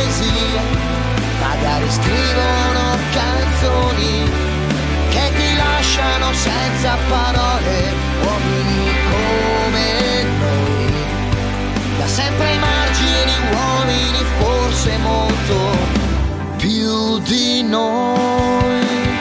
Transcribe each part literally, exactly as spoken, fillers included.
poesie, magari scrivono canzoni che ti lasciano senza parole, uomini come noi, da sempre ai margini, uomini forse molto più di noi.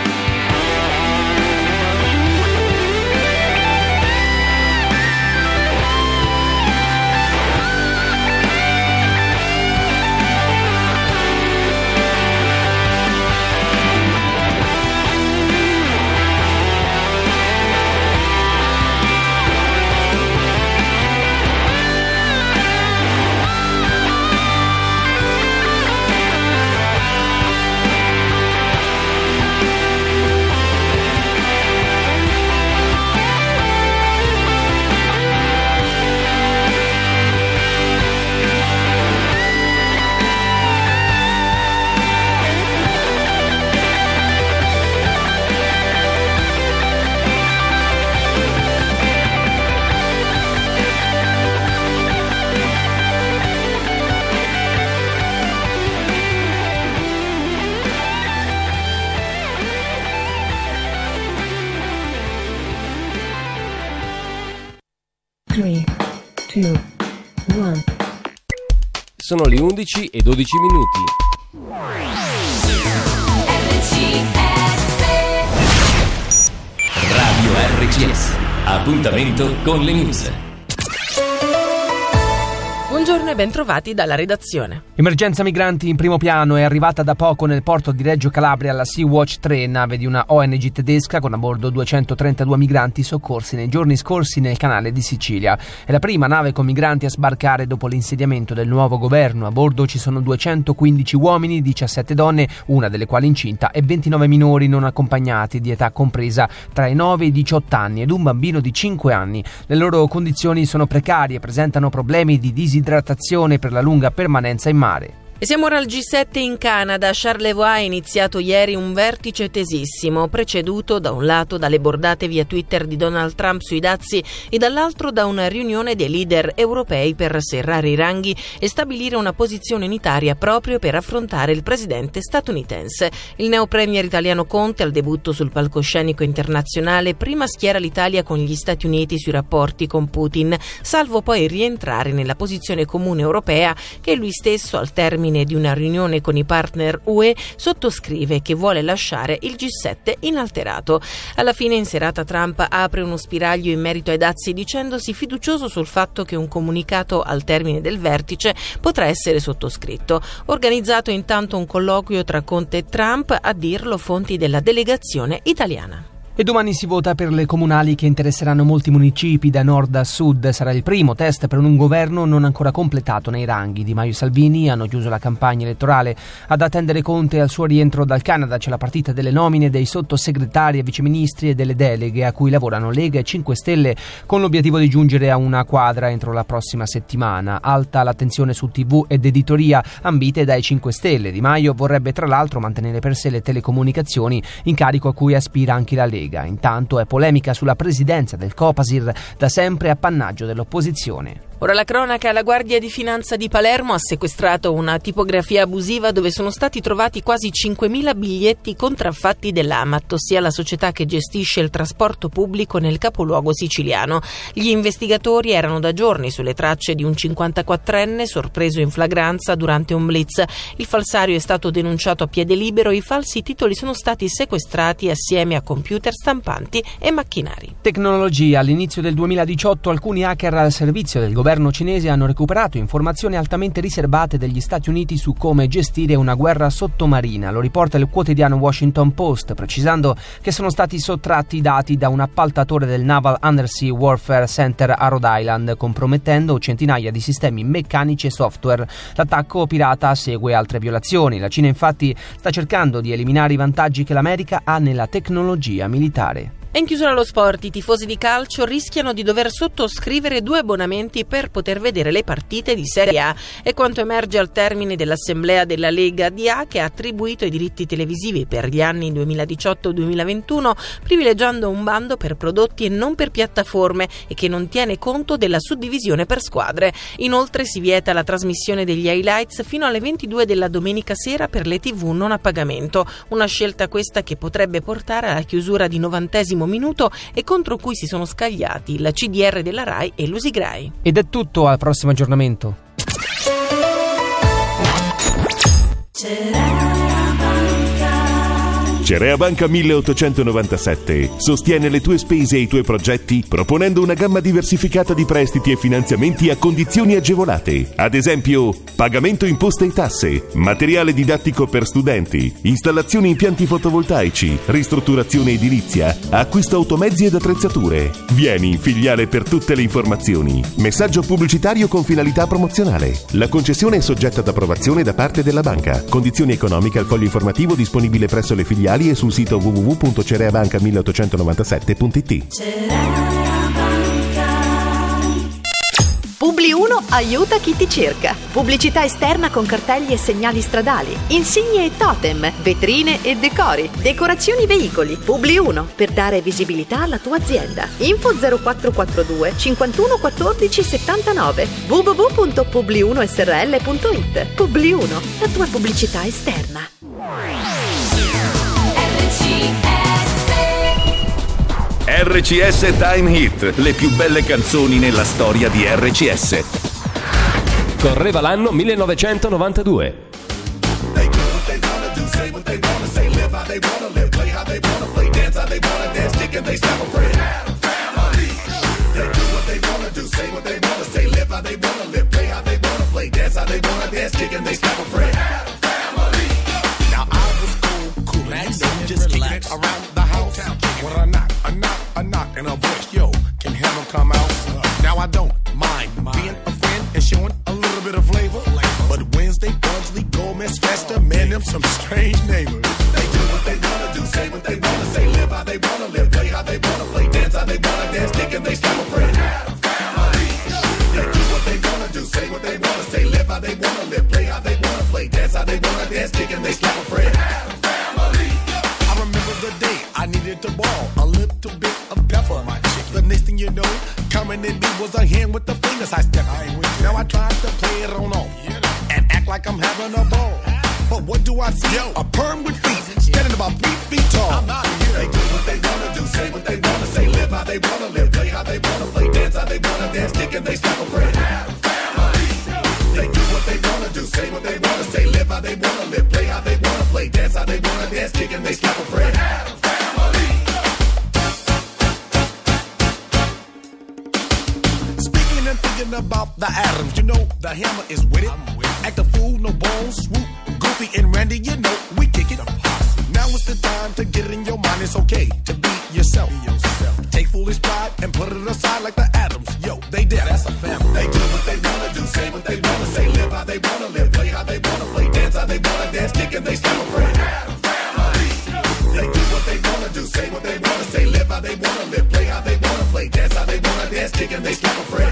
tre, due, uno. Sono le undici e dodici minuti. Radio R C S. Appuntamento con le news. Buongiorno e bentrovati dalla redazione. Emergenza migranti in primo piano. È arrivata da poco nel porto di Reggio Calabria la Sea-Watch tre, nave di una O N G tedesca con a bordo duecentotrentadue migranti soccorsi nei giorni scorsi nel canale di Sicilia. È la prima nave con migranti a sbarcare dopo l'insediamento del nuovo governo. A bordo ci sono duecentoquindici uomini, diciassette donne, una delle quali incinta, e ventinove minori non accompagnati di età compresa tra i nove e i diciotto anni ed un bambino di cinque anni. Le loro condizioni sono precarie, presentano problemi di disidratazione per la lunga permanenza in mare. E siamo ora al G sette in Canada. A Charlevoix è iniziato ieri un vertice tesissimo, preceduto da un lato dalle bordate via Twitter di Donald Trump sui dazi e dall'altro da una riunione dei leader europei per serrare i ranghi e stabilire una posizione unitaria proprio per affrontare il presidente statunitense. Il neo premier italiano Conte, al debutto sul palcoscenico internazionale, prima schiera l'Italia con gli Stati Uniti sui rapporti con Putin, salvo poi rientrare nella posizione comune europea che lui stesso, al termine di una riunione con i partner U E, sottoscrive, che vuole lasciare il G sette inalterato. Alla fine, in serata, Trump apre uno spiraglio in merito ai dazi, dicendosi fiducioso sul fatto che un comunicato al termine del vertice potrà essere sottoscritto. Organizzato intanto un colloquio tra Conte e Trump, a dirlo fonti della delegazione italiana. E domani si vota per le comunali che interesseranno molti municipi da nord a sud. Sarà il primo test per un governo non ancora completato nei ranghi. Di Maio e Salvini hanno chiuso la campagna elettorale. Ad attendere Conte al suo rientro dal Canada c'è la partita delle nomine dei sottosegretari e viceministri e delle deleghe a cui lavorano Lega e cinque Stelle, con l'obiettivo di giungere a una quadra entro la prossima settimana. Alta l'attenzione su tivù ed editoria, ambite dai cinque Stelle. Di Maio vorrebbe tra l'altro mantenere per sé le telecomunicazioni, incarico a cui aspira anche la Lega. Intanto è polemica sulla presidenza del Copasir, da sempre appannaggio dell'opposizione. Ora la cronaca. La Guardia di Finanza di Palermo ha sequestrato una tipografia abusiva dove sono stati trovati quasi cinquemila biglietti contraffatti dell'Amat, ossia la società che gestisce il trasporto pubblico nel capoluogo siciliano. Gli investigatori erano da giorni sulle tracce di un cinquantaquattrenne sorpreso in flagranza durante un blitz. Il falsario è stato denunciato a piede libero. I falsi titoli sono stati sequestrati assieme a computer, stampanti e macchinari. Tecnologia. All'inizio del duemiladiciotto alcuni hacker al servizio del governo cinese hanno recuperato informazioni altamente riservate degli Stati Uniti su come gestire una guerra sottomarina. Lo riporta il quotidiano Washington Post, precisando che sono stati sottratti i dati da un appaltatore del Naval Undersea Warfare Center a Rhode Island, compromettendo centinaia di sistemi meccanici e software. L'attacco pirata segue altre violazioni. La Cina infatti sta cercando di eliminare i vantaggi che l'America ha nella tecnologia militare. E in chiusura allo sport, i tifosi di calcio rischiano di dover sottoscrivere due abbonamenti per poter vedere le partite di Serie A. È quanto emerge al termine dell'assemblea della Lega D A, che ha attribuito i diritti televisivi per gli anni duemiladiciotto duemilaventuno, privilegiando un bando per prodotti e non per piattaforme, e che non tiene conto della suddivisione per squadre. Inoltre si vieta la trasmissione degli highlights fino alle ventidue della domenica sera per le tivù non a pagamento, una scelta questa che potrebbe portare alla chiusura di novantesimo minuto e contro cui si sono scagliati la C D R della Rai e l'Usigrai. Ed è tutto, al prossimo aggiornamento. Cerea Banca milleottocentonovantasette sostiene le tue spese e i tuoi progetti proponendo una gamma diversificata di prestiti e finanziamenti a condizioni agevolate. Ad esempio, pagamento imposte e tasse, materiale didattico per studenti, installazioni impianti fotovoltaici, ristrutturazione edilizia, acquisto automezzi ed attrezzature. Vieni in filiale per tutte le informazioni. Messaggio pubblicitario con finalità promozionale. La concessione è soggetta ad approvazione da parte della banca. Condizioni economiche al foglio informativo disponibile presso le filiali e sul sito w w w punto cereabanca milleottocentonovantasette punto i t. Publi uno aiuta chi ti cerca. Pubblicità esterna con cartelli e segnali stradali, insigne e totem, vetrine e decori, decorazioni veicoli. Publi uno, per dare visibilità alla tua azienda. Info zero quattro quattro due cinquantuno quattordici settantanove w w w punto publi uno s r l punto i t. Publi uno, la tua pubblicità esterna. R C S Time Hit, le più belle canzoni nella storia di R C S. Correva l'anno millenovecentonovantadue. And a voice, yo, can heaven come out? Now I don't mind being a friend and showing a little bit of flavor. But Wednesday, Pugsley, Gomez, Festa, man, them some strange neighbors. They do what they wanna do, say what they wanna say, live how they wanna live, play how they wanna play, dance how they wanna dance, stick and they stop a friend. They do what they wanna do, say what they wanna say, live how they wanna live, play how they wanna play, dance how they wanna dance, stick and they stop a friend. I remember the day I needed to ball a little bit of pepper. The next thing you know, coming in me was a hand with the fingers I stepped. I ain't with you. Now I tried to play it on off and act like I'm having a ball. But what do I see? Yo, a perm with feet, standing about three feet tall. I'm out of here. They do what they wanna do, say what they wanna say, live how they wanna live, play how they wanna play, dance how they wanna dance, stick and they stop a friend. They do what they wanna do, say what they wanna say, live how they wanna live, play how they wanna play, dance how they wanna dance, stick and they stop a friend. Thinking about the atoms, you know the hammer is with it. Act a fool, no bones, swoop. Goofy and Randy, you know we kick it. Now it's the time to get it in your mind. It's okay to be yourself. Take foolish pride and put it aside like the atoms. Yo, they did. That's a family. They do what they wanna do, say what they wanna say, live how they wanna live, play how they wanna play, dance how they wanna dance, stick and they stop a friend. They do what they wanna do, say what they wanna say, live how they wanna live, play how they wanna play, dance how they wanna dance, stick and they stop a friend.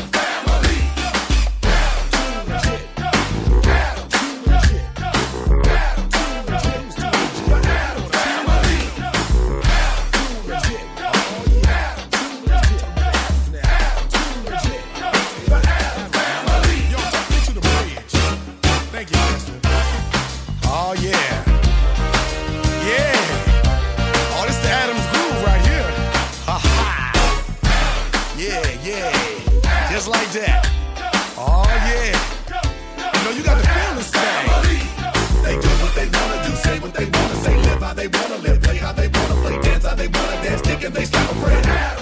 Just like that. Oh yeah. You know you got to feel this thing. They do what they wanna do, say what they wanna say, live how they wanna live, play how they wanna play, dance how they wanna dance, stick and they stop a friend.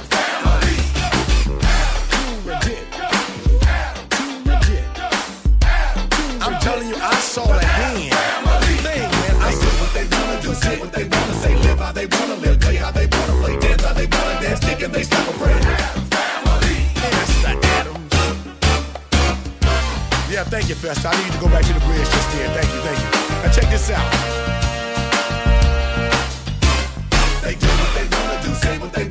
I'm telling you, I saw the hand. Thing, man. I see what they wanna do, say what they wanna say, live how they wanna live, play how they wanna play, dance how they wanna dance, stick and they stop a friend. Yeah, thank you, Festa. I need to go back to the bridge just there. Thank you, thank you. Now check this out. They do what they wanna do, say what they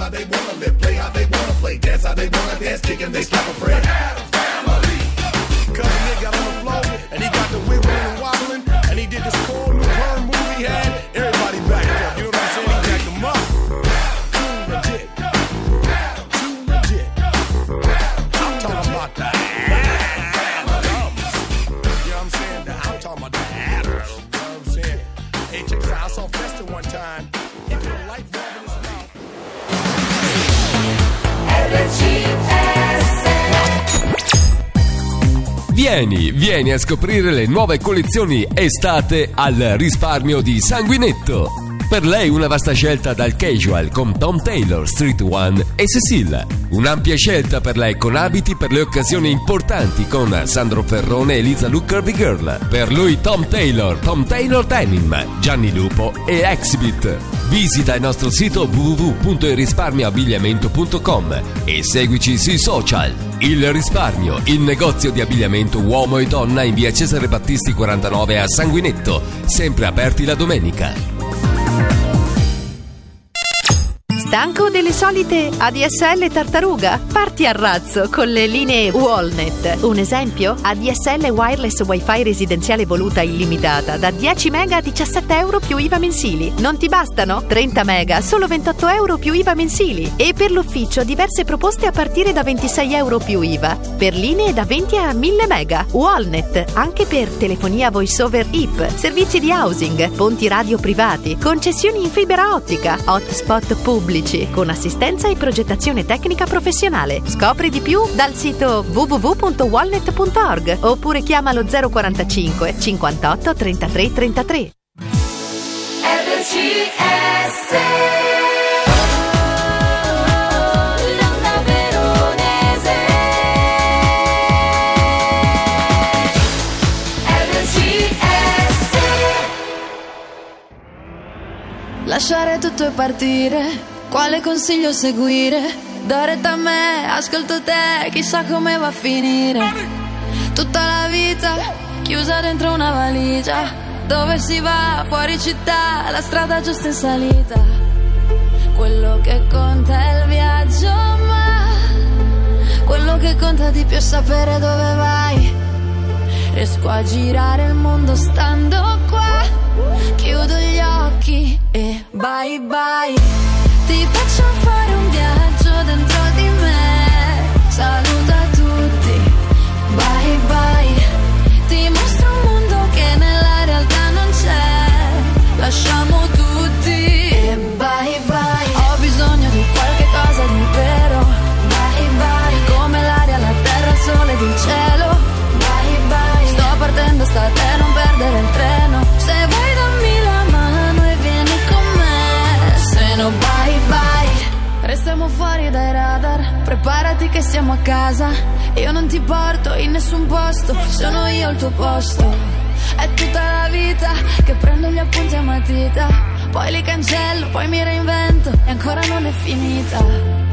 how they wanna live, play how they wanna play, dance how they wanna dance, kick and they slap a friend. Cause Nick got on the floor, and he got the wiggling and wobbling, and he did this cool new perm move he had. Everybody back up, you know what I'm saying? He jacked them up. Too legit. Too legit. I'm talking about the Adams. You know what I'm saying? I'm talking about the Adams. You know what I'm saying? Hey, check this out. I saw Fester one time. He put a light bulb in his mouth. R C S. Vieni, vieni a scoprire le nuove collezioni estate al risparmio di Sanguinetto. Per lei una vasta scelta dal casual con Tom Taylor, Street One e Cecil. Un'ampia scelta per lei con abiti per le occasioni importanti con Sandro Ferrone e Lisa Lu Curvy Girl. Per lui Tom Taylor, Tom Taylor Denim, Gianni Lupo e Exhibit. Visita il nostro sito w w w punto il risparmio abbigliamento punto com e seguici sui social. Il Risparmio, il negozio di abbigliamento uomo e donna in via Cesare Battisti quarantanove a Sanguinetto, sempre aperti la domenica. Stanco delle solite A D S L tartaruga? Parti a razzo con le linee Wallnet. Un esempio? A D S L wireless wifi residenziale voluta illimitata da dieci mega a diciassette euro più I V A mensili. Non ti bastano? trenta mega, solo ventotto euro più I V A mensili. E per l'ufficio diverse proposte a partire da ventisei euro più I V A. Per linee da venti a mille mega. Wallnet, anche per telefonia voice over I P, servizi di housing, ponti radio privati, concessioni in fibra ottica, hotspot pubblici, con assistenza e progettazione tecnica professionale. Scopri di più dal sito w w w punto wallnet punto org oppure chiamalo zero quarantacinque cinquantotto trentatré trentatré. R C S. Donna veronese. R C S. Lasciare tutto e partire. Quale consiglio seguire? Da retta a me, ascolto te, chissà come va a finire. Tutta la vita chiusa dentro una valigia. Dove si va? Fuori città, la strada giusta in salita. Quello che conta è il viaggio, ma quello che conta di più è sapere dove vai. Riesco a girare il mondo stando qua. Chiudo gli occhi e bye bye. Ti faccio fare un viaggio dentro di me. Saluta tutti, bye bye. Ti mostro un mondo che nella realtà non c'è. Lasciamo tutti e bye bye. Ho bisogno di qualche cosa di vero. Bye bye. Come l'aria, la terra, il sole ed il cielo. Bye bye. Sto partendo, sta a te, non perdere il treno. Se vuoi dammi la mano e vieni con me. Se no bye bye. Restiamo fuori dai radar. Preparati che siamo a casa. Io non ti porto in nessun posto. Sono io al tuo posto. È tutta la vita che prendo gli appunti a matita. Poi li cancello, poi mi reinvento. E ancora non è finita.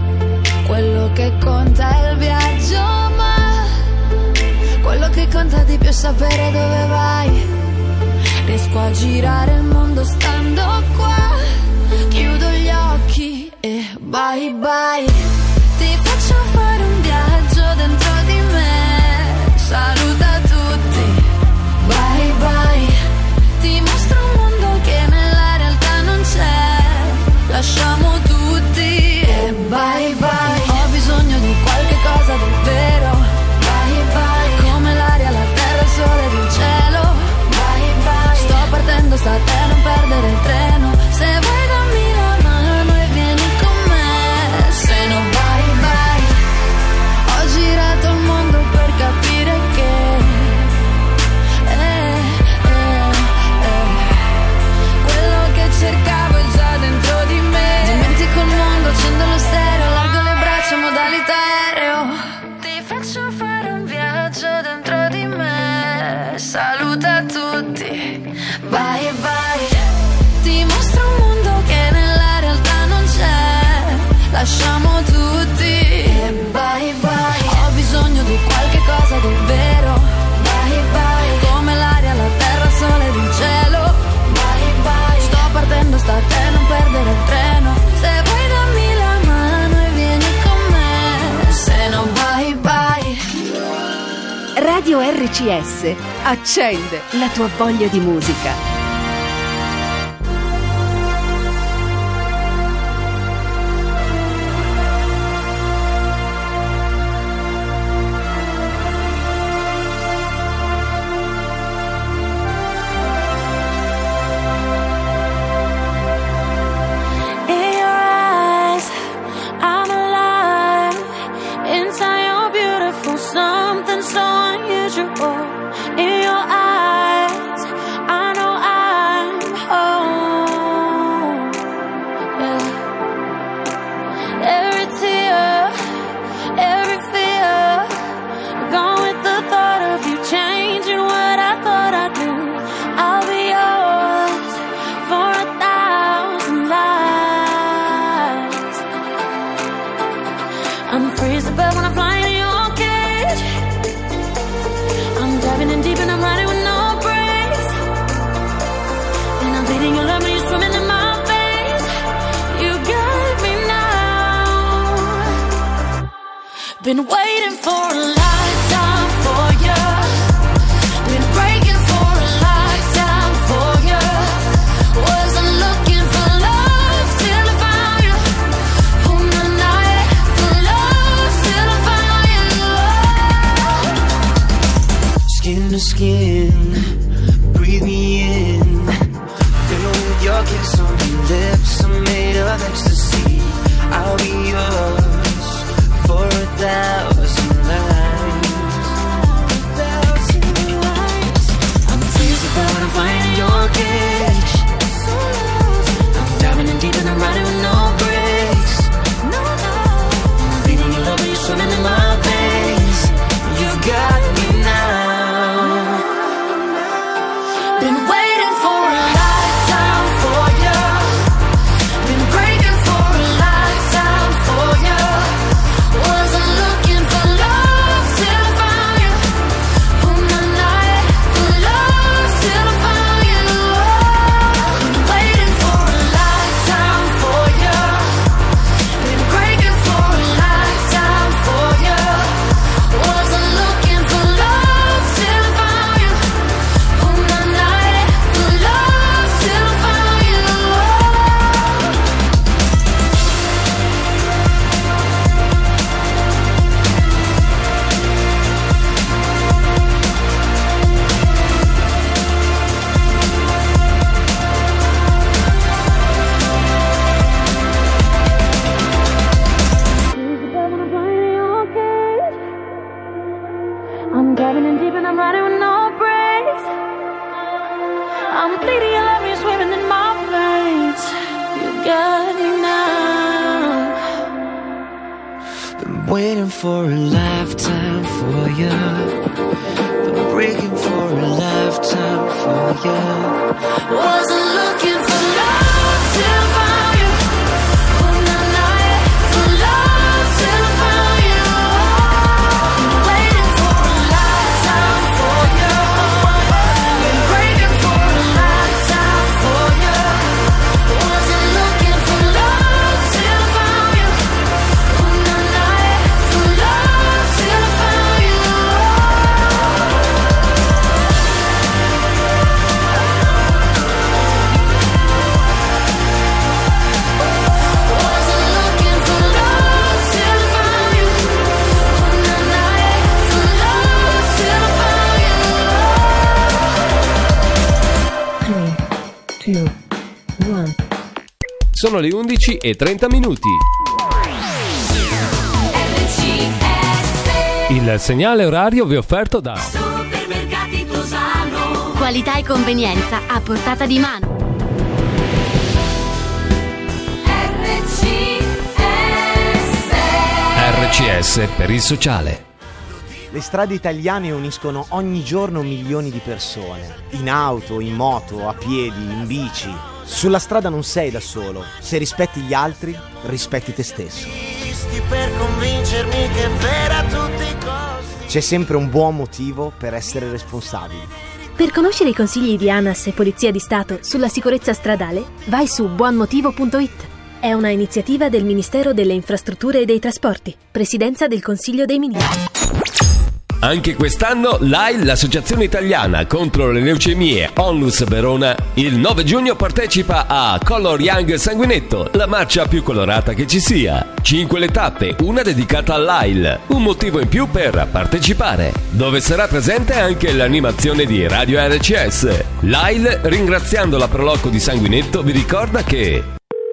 Quello che conta è il viaggio, ma quello che conta di più è sapere dove vai. Riesco a girare il mondo stando qua. Chiudo gli occhi e bye bye. Ti faccio fare un viaggio dentro di me. Saluta tutti, bye bye. Ti mostro un mondo che nella realtà non c'è. Lasciamo tutti e bye bye. Ho bisogno di qualche cosa di vero. Bye bye. Come l'aria, la terra, il sole ed il cielo. Bye bye. Sto partendo, sta a te, non perdere il treno. Se vuoi dammi la mano e vieni con me. Se no Radio R C S accende la tua voglia di musica. Been waiting for a lifetime for you. Been breaking for a lifetime for you. Wasn't looking for love till I found you. On the night for love till I found you. Skin to skin, breathe me in. Fill with your kiss on your lips. I'm made of ecstasy. I'll be yours for a thousand lives. I'm invisible when I'm flying in your cage. I'm diving in deep and I'm riding with no brakes. I'm bleeding your love when you're swimming in my veins. You got me now. Been waiting for a lifetime for you. Been breaking for a lifetime for you. Wasn't looking for love till I found you. On the night for love till I found you. Been waiting for a lifetime for you. Been breaking for a lifetime for you. Wasn't looking for love till I found you. On the night for love till I found you. I'm diving in deep and I'm riding with no brakes. I'm bleeding your love, you're swimming in my veins. You got me now. Been waiting for a lifetime for you. Been breaking for a lifetime for you. Wasn't looking for love till I found you. On the night for love till I found you. Been waiting for a lifetime for you. Been breaking for a lifetime for you. Wasn't looking for love till I found you. On the night for love till I found you. Wasn't looking for love till I found you. On the night for love till I found you. three, two, one. Sono le undici e trenta minuti. Il segnale orario vi è offerto da Supermercati Tosano. Qualità e convenienza a portata di mano. R C S. R C S per il sociale. Le strade italiane uniscono ogni giorno milioni di persone, in auto, in moto, a piedi, in bici. Sulla strada non sei da solo, se rispetti gli altri, rispetti te stesso. Per convincermi che è vera a tutti i costi. C'è sempre un buon motivo per essere responsabili. Per conoscere i consigli di ANAS e Polizia di Stato sulla sicurezza stradale, vai su buonmotivo punto it. È una iniziativa del Ministero delle Infrastrutture e dei Trasporti, Presidenza del Consiglio dei Ministri. Anche quest'anno l'A I L, l'associazione italiana contro le leucemie Onlus Verona, il nove giugno partecipa a Color Young Sanguinetto, la marcia più colorata che ci sia. Cinque le tappe, una dedicata all'A I L, un motivo in più per partecipare, dove sarà presente anche l'animazione di Radio R C S. L'A I L, ringraziando la Proloco di Sanguinetto, vi ricorda che...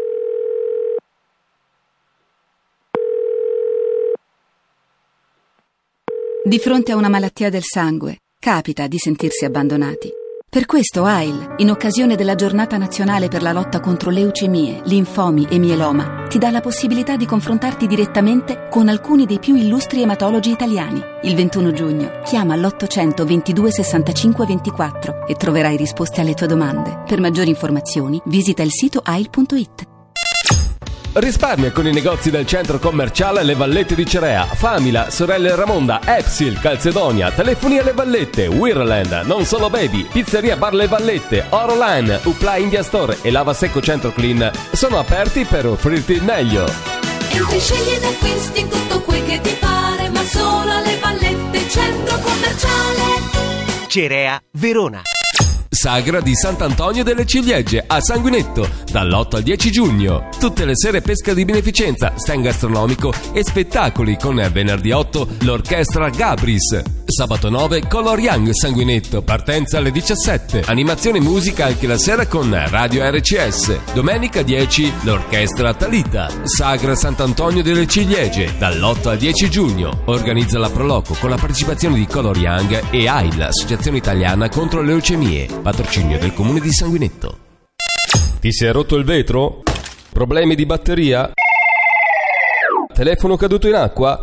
Di fronte a una malattia del sangue, capita di sentirsi abbandonati. Per questo A I L, in occasione della Giornata Nazionale per la lotta contro leucemie, linfomi e mieloma, ti dà la possibilità di confrontarti direttamente con alcuni dei più illustri ematologi italiani. Il ventuno giugno, chiama all'ottocento ventidue sessantacinque ventiquattro e troverai risposte alle tue domande. Per maggiori informazioni, visita il sito a i l punto it. Risparmia con i negozi del centro commerciale Le Vallette di Cerea, Famila, Sorelle Ramonda, Epsil, Calzedonia, Telefoni alle Vallette, Wirland, Non Solo Baby, Pizzeria Bar Le Vallette, Oroline, Upla India Store e Lava Secco Centro Clean sono aperti per offrirti il meglio. Entri, scegli ed acquisti tutto quel che ti pare, ma solo alle Vallette, centro commerciale Cerea, Verona. Sagra di Sant'Antonio delle Ciliegie a Sanguinetto, dall'otto al dieci giugno. Tutte le sere pesca di beneficenza, stand gastronomico e spettacoli con venerdì otto l'orchestra Gabris. Sabato nove Color Young Sanguinetto, partenza alle diciassette. Animazione e musica anche la sera con Radio R C S. Domenica dieci l'orchestra Talita. Sagra Sant'Antonio delle Ciliegie, dall'otto al dieci giugno. Organizza la Proloco con la partecipazione di Color Young e A I L, Associazione Italiana contro le Leucemie, patrocinio del comune di Sanguinetto. Ti si è rotto il vetro? Problemi di batteria? Telefono caduto in acqua?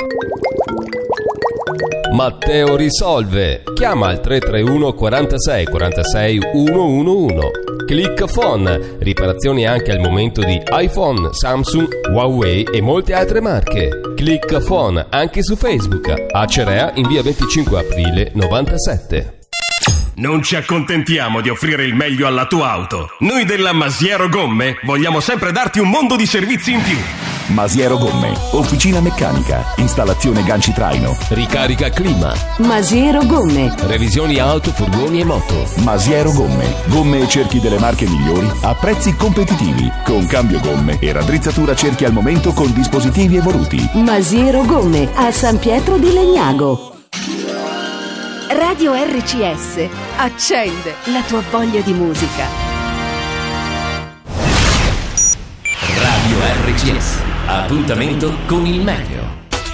Matteo risolve. Chiama al tre tre uno quarantasei quarantasei centouno. Click Phone. Riparazioni anche al momento di iPhone, Samsung, Huawei e molte altre marche. Click Phone anche su Facebook. A Cerea in via venticinque aprile novantasette. Non ci accontentiamo di offrire il meglio alla tua auto. Noi della Masiero Gomme vogliamo sempre darti un mondo di servizi in più. Masiero Gomme, officina meccanica, installazione ganci traino, ricarica clima. Masiero Gomme, revisioni auto, furgoni e moto. Masiero Gomme, gomme e cerchi delle marche migliori a prezzi competitivi, con cambio gomme e raddrizzatura cerchi al momento con dispositivi evoluti. Masiero Gomme, a San Pietro di Legnago. Radio R C S accende la tua voglia di musica. Radio R C S, appuntamento con il meteo.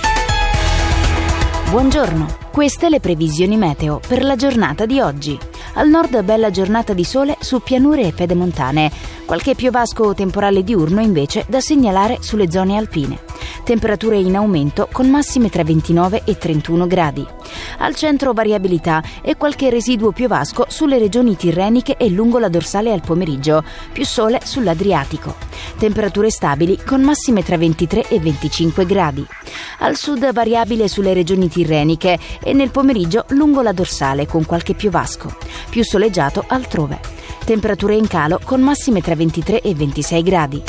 Buongiorno, queste le previsioni meteo per la giornata di oggi. Al nord bella giornata di sole su pianure e pedemontane, qualche piovasco o temporale diurno invece da segnalare sulle zone alpine. Temperature in aumento con massime tra ventinove e trentuno gradi. Al centro variabilità e qualche residuo piovasco sulle regioni tirreniche e lungo la dorsale al pomeriggio, più sole sull'Adriatico. Temperature stabili con massime tra ventitré e venticinque gradi. Al sud variabile sulle regioni tirreniche e nel pomeriggio lungo la dorsale con qualche piovasco. Più soleggiato altrove. Temperature in calo con massime tra ventitré e ventisei gradi.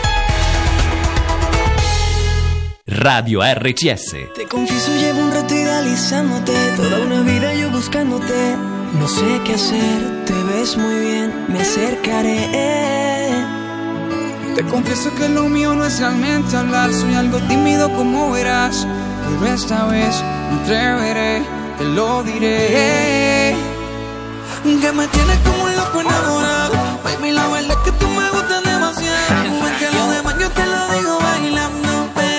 Radio R C S. Te confieso, llevo un rato idealizándote, toda una vida yo buscándote. No sé qué hacer, te ves muy bien, me acercaré. Te confieso que lo mío no es realmente hablar, soy algo tímido como verás, pero esta vez me atreveré, te lo diré. Que me tienes como un loco enamorado, baby, la verdad es que tú me gustas demasiado. Más que lo demás yo te lo digo bailando.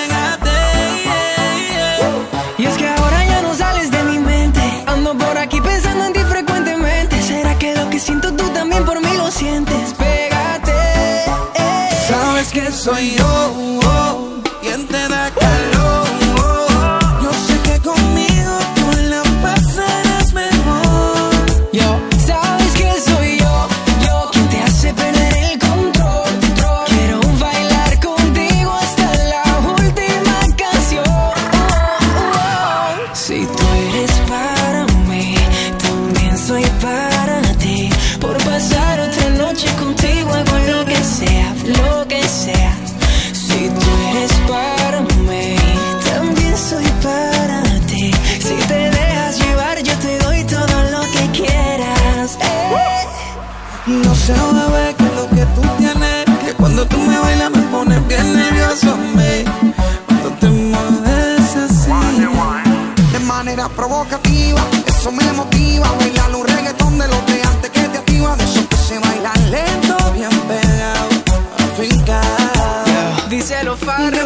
Y es que ahora ya no sales de mi mente, ando por aquí pensando en ti frecuentemente. ¿Será que lo que siento tú también por mí lo sientes? Pégate, eh. Sabes que soy yo, oh, quien te da calor, oh. Yo sé que conmigo tú la pasarás mejor. Yo, sabes que soy yo, yo quien te hace perder el control, control. Quiero bailar con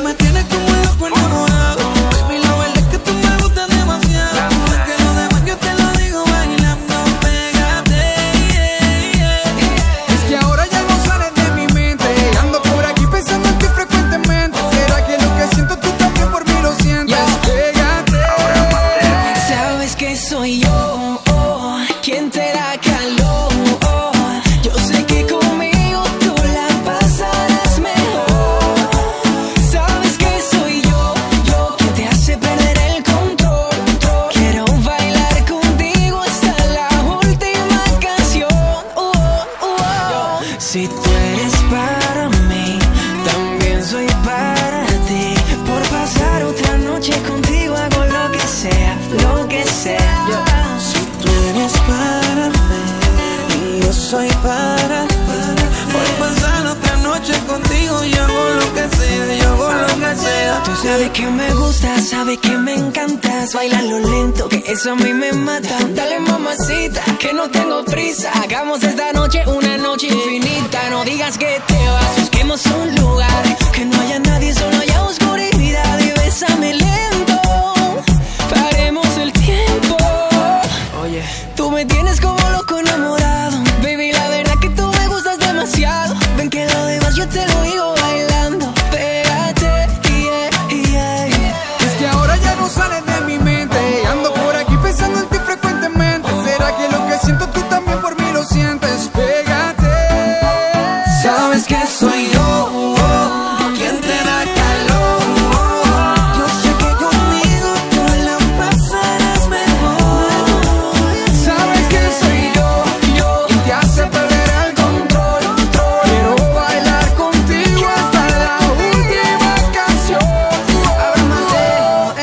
me tienes como loco enamorado. Baby, la verdad es que tú me gustas demasiado. Que lo demás yo te lo digo bailando. Pégate, yeah, yeah. Es que ahora ya no sales de mi mente. Ando por aquí pensando en ti frecuentemente. ¿Será que lo que siento tú también por mí lo sientes? Pégate. Sabes que soy yo, oh, quien te da calor. Oh, yo sé que conmigo tú la pasarás mejor. Sabes que soy yo, yo quien te hace perder el control. Quiero bailar contigo hasta la última canción. Oh, oh, oh. Si tú eres para mí, también soy para ti. Por pasar otra noche contigo hago lo que sea, lo que sea. Si tú eres para mí y yo soy para ti. Por pasar otra noche contigo yo hago lo que sea, yo hago lo que sea. Tú sabes que me gusta, sabes que me encantas. Bailalo lento, que eso a mí me mata. Dale mamacita, que no tengo prisa. Hagamos esta noche una noche infinita. No digas que te vas, busquemos un lugar que no haya nadie, solo haya oscuridad. Y bésame lento, paremos el tiempo. Oye, tú me tienes como loco enamorado. Baby, la verdad que tú me gustas demasiado. Ven que lo demás yo te lo digo bailando. Pégate, yeah, yeah. Es que ahora ya no sales de mi mente. Ando por aquí pensando en ti frecuentemente. ¿Será que lo que siento tú también por mí lo sientes? Pégate. Sabes que soy yo, oh, quien te da calor. Yo sé que conmigo tú la pasarás mejor. Sabes que soy yo, yo, quien te hace perder el control. Quiero bailar contigo hasta la última canción. Ahora Mateo,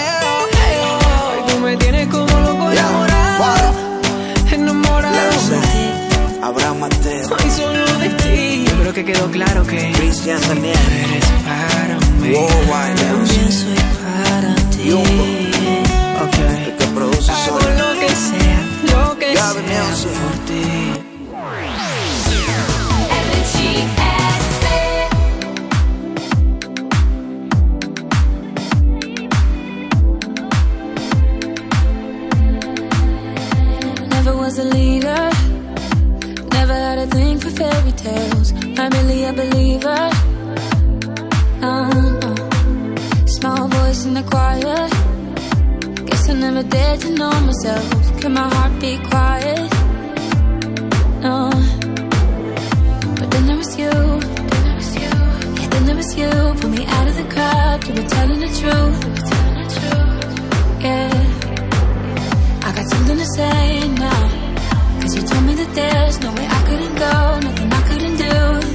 tú me tienes como loco enamorado, enamorado de ti. Abraham Mateo, y solo de ti. Yo creo que quedó claro que Cristian Daniel eres para mí. También soy para ti. Okay. El que produce hago lo que sea, lo que sea por ti. Never was a leader, never had a thing for fairy tales. I'm really a believer. Oh, no. Small voice in the choir. Guess I never dared to know myself. Can my heart be quiet? No. But then there was you. Then there was you. Yeah, then there was you. Pull me out of the crowd. You were telling the truth. You were telling the truth. Yeah. I got something to say now. Cause you told me that there's no way I couldn't go, nothing I couldn't do.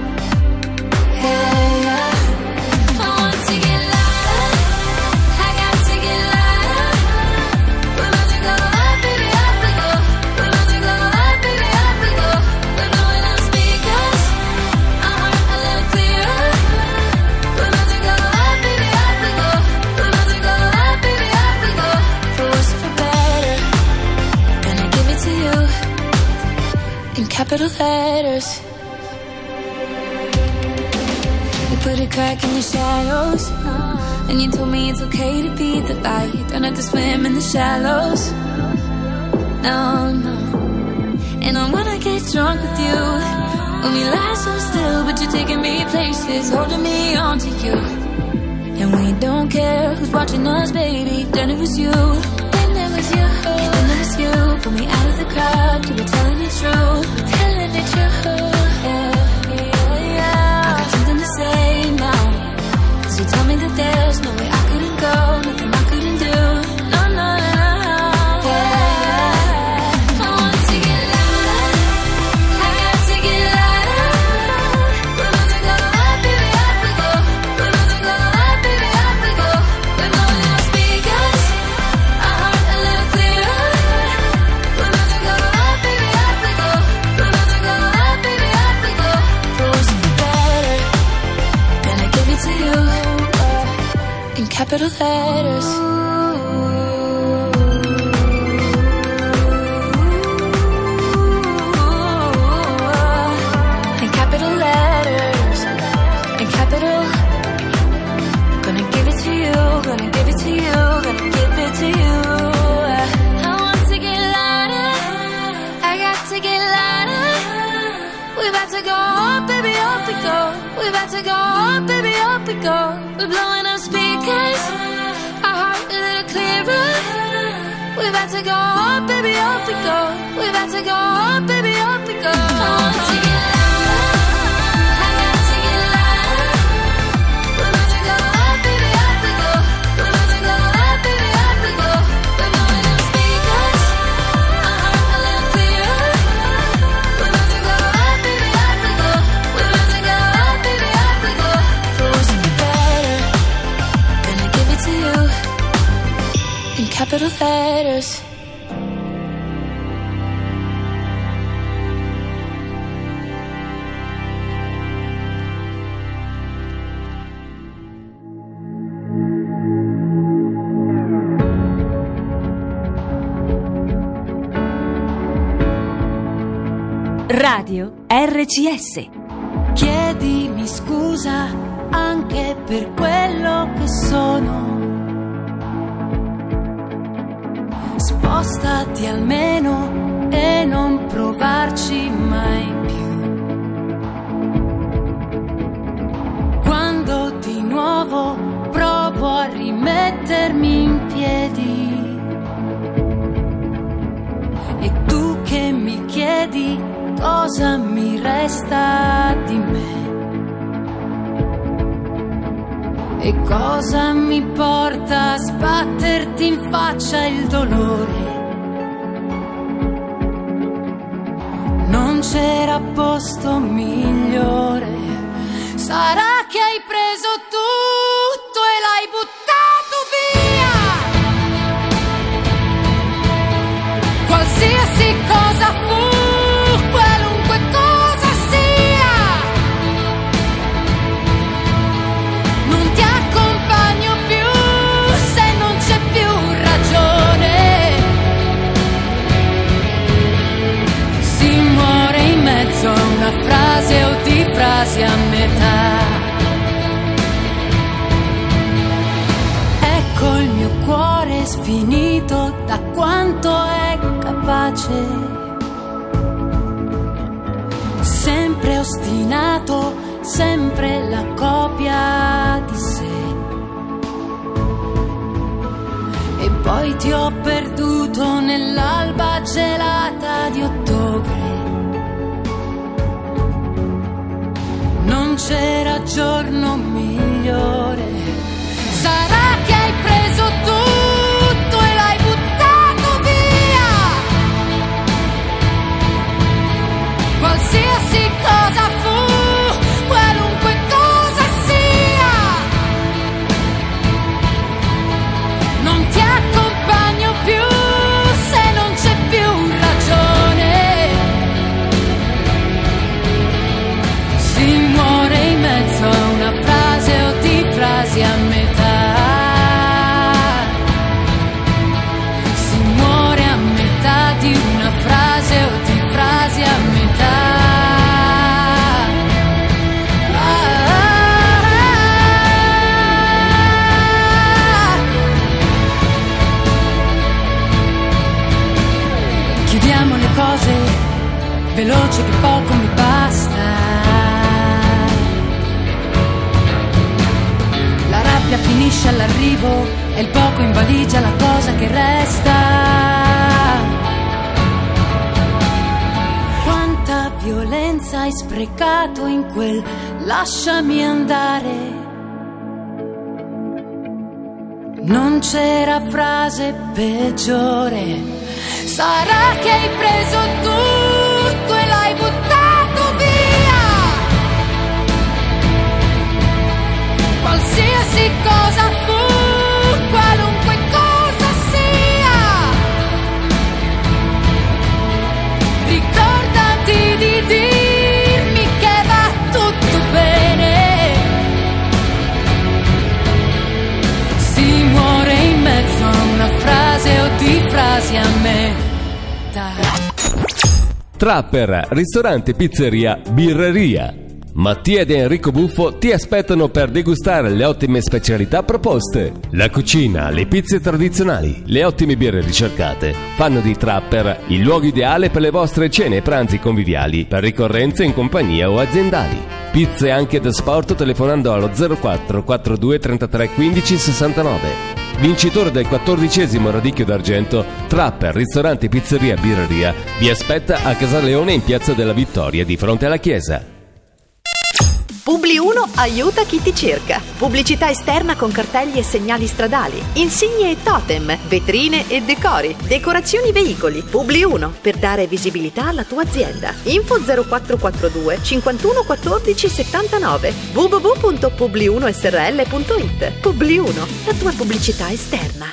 Hey, yeah. I want to get louder, I got to get louder. We're about to go up, baby, up we go. We're about to go up, baby, up we go. We're blowing out speakers, I want a little clearer. We're about to go up, baby, up we go. We're about to go up, baby, up we go. For worse or for better, gonna give it to you in capital letters. You put a crack in the shadows, and you told me it's okay to be the light. Don't have to swim in the shallows. No, no. And I wanna get drunk with you. When we lie so still, but you're taking me places, holding me on to you. And we don't care who's watching us, baby. Then it was you. Then there was you. And then there was you. Pull me out of the crowd. You were telling the truth. Telling the truth. Yeah, yeah, yeah. I got something to say now. Cause you told me that there's no way I couldn't go, nothing I couldn't do. No, no, no, no. Yeah. I want to get louder. I got to get louder. We're about to go up, baby, up we go. We're about to go up, baby, up we go. We're blowing out speakers, our heart a little clearer. We're about to go up, baby, up we go. We're about to go up, baby, up we go. For worse or for better, gonna give it to you in capital letters. In capital letters. In capital up we go. We about to go up, baby, up we go. We're blowing up speakers, our heart a little clearer. We about to go up, baby, up we go. We about to go up, baby, up we go. I want to get loud, I got to get loud. We're about to go up, baby, up we go. We're about to go up, baby, up we go. We're blowing up speakers, our heart a little clearer. We're about to go up, baby, up we go. We're about to go up, baby, up we go. For worse or for better, gonna give it to you in capital letters. Radio R C S. Chiedimi scusa anche per quello che sono. Spostati almeno e non provarci mai più. Quando di nuovo provo a rimettermi in piedi e tu che mi chiedi cosa mi resta di me e cosa mi porta a sbatterti in faccia il dolore. Non c'era posto migliore. Sarà che hai preso tutto e l'hai buttato via. Qualsiasi cosa fu, qualunque cosa sia, non ti accompagno più se non c'è più ragione. Si muore in mezzo a una frase o di frasi a metà. Ecco il mio cuore sfinito da quanto è capace. Sempre ostinato, sempre la copia di sé. E poi ti ho perduto nell'alba gelata di ottobre. Non c'era giorno migliore. Sarà che hai preso tutto e l'hai buttato via. Qualsiasi cosa fu, qualunque cosa sia, non ti accompagno più se non c'è più ragione. Si muore in mezzo a una frase o di frasi a metà. Si muore a metà di una frase o di frasi a metà. Chiudiamo le cose veloce che poco mi basta. La rabbia finisce all'arrivo e il poco in valigia la cosa che resta. Quanta violenza hai sprecato in quel lasciami andare. Non c'era frase peggiore. Sarà che hai preso tutto e l'hai buttato via. Qualsiasi cosa fu, qualunque cosa sia, ricordati di dirmi che va tutto bene. Si muore in mezzo a una frase o di frasi a metà. Trapper, ristorante, pizzeria, birreria. Mattia ed Enrico Buffo ti aspettano per degustare le ottime specialità proposte. La cucina, le pizze tradizionali, le ottime birre ricercate fanno di Trapper il luogo ideale per le vostre cene e pranzi conviviali, per ricorrenze in compagnia o aziendali. Pizze anche da sport telefonando allo zero quattro quarantadue trentatré quindici sessantanove. Vincitore del quattordicesimo Radicchio d'Argento, Trapper, ristorante, pizzeria, birreria vi aspetta a Casaleone in Piazza della Vittoria di fronte alla chiesa. Publi uno aiuta chi ti cerca. Pubblicità esterna con cartelli e segnali stradali, insigne e totem, vetrine e decori, decorazioni veicoli. Publi uno per dare visibilità alla tua azienda. Info zero quattro quarantadue cinquantuno quattordici settantanove w w w punto publi uno s r l punto i t. Publi uno, la tua pubblicità esterna.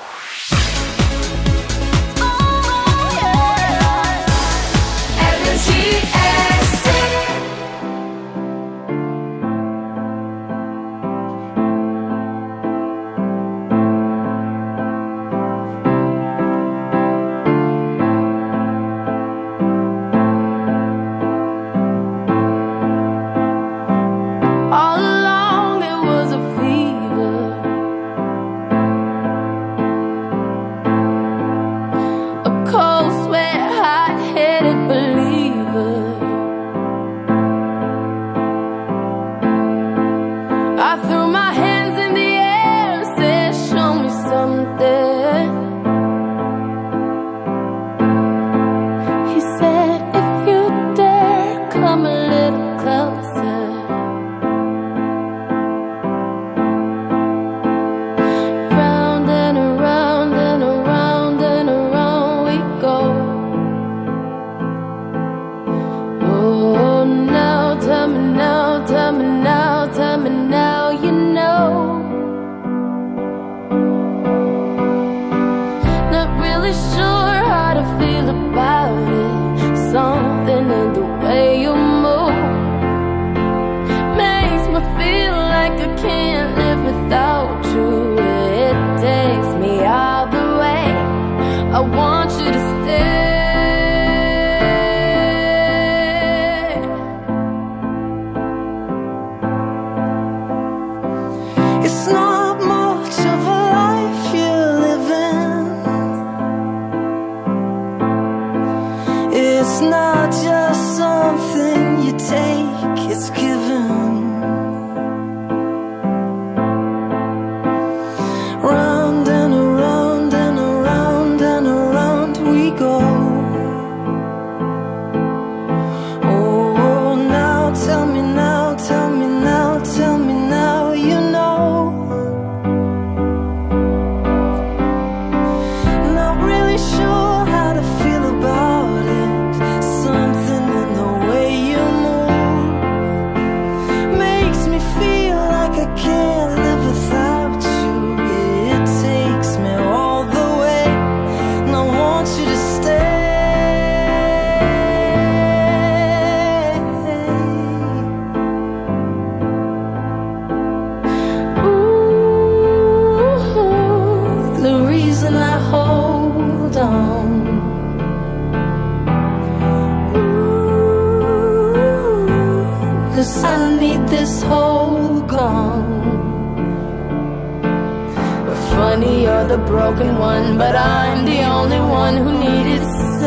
The broken one, but I'm the only one who needed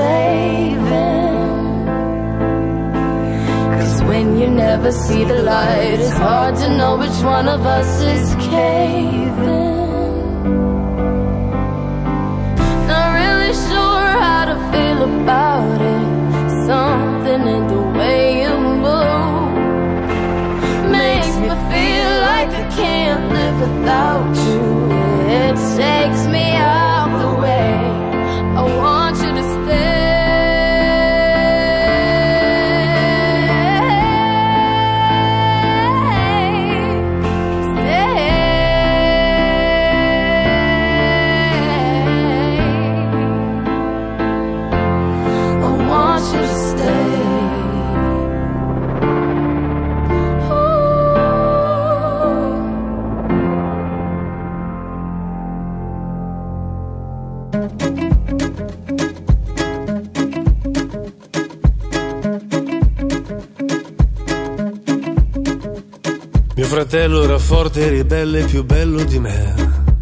saving. 'Cause when you never see the light, it's hard to know which one of us is caving. Not really sure how to feel about it. Something in the way you move makes me feel like I can't live without you. It takes me out the way. I want you to stay. fratello era forte, ribelle, più bello di me.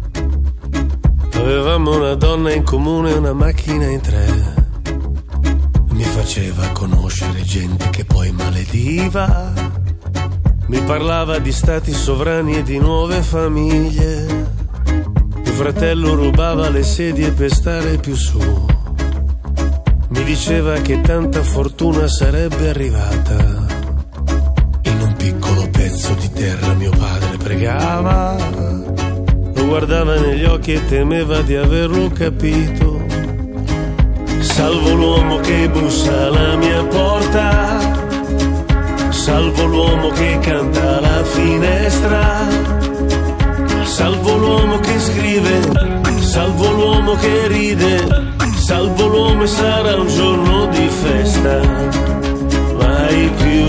Avevamo una donna in comune, una macchina in tre. Mi faceva conoscere gente che poi malediva. Mi parlava di stati sovrani e di nuove famiglie. Mio fratello rubava le sedie per stare più su. Mi diceva che tanta fortuna sarebbe arrivata. In un piccolo pezzo di terra mio padre pregava. Lo guardava negli occhi e temeva di averlo capito. Salvo l'uomo che bussa alla mia porta. Salvo l'uomo che canta alla finestra. Salvo l'uomo che scrive. Salvo l'uomo che ride. Salvo l'uomo e sarà un giorno di festa. Mai più,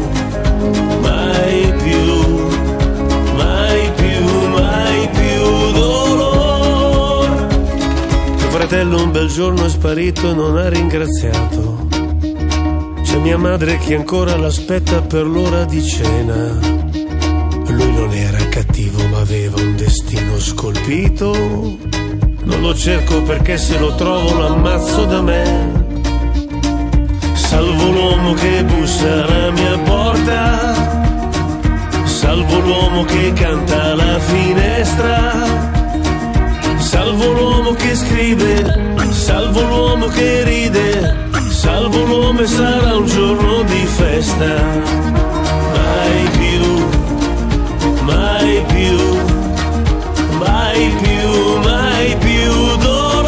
mai più, mai più, mai più dolore. Mio fratello un bel giorno è sparito e non ha ringraziato. C'è mia madre che ancora l'aspetta per l'ora di cena. Lui non era cattivo ma aveva un destino scolpito. Non lo cerco perché se lo trovo l'ammazzo da me. Salvo l'uomo che bussa alla mia porta. Salvo l'uomo che canta alla finestra. Salvo l'uomo che scrive. Salvo l'uomo che ride. Salvo l'uomo e sarà un giorno di festa. Mai più, mai più, mai più, mai più dolore.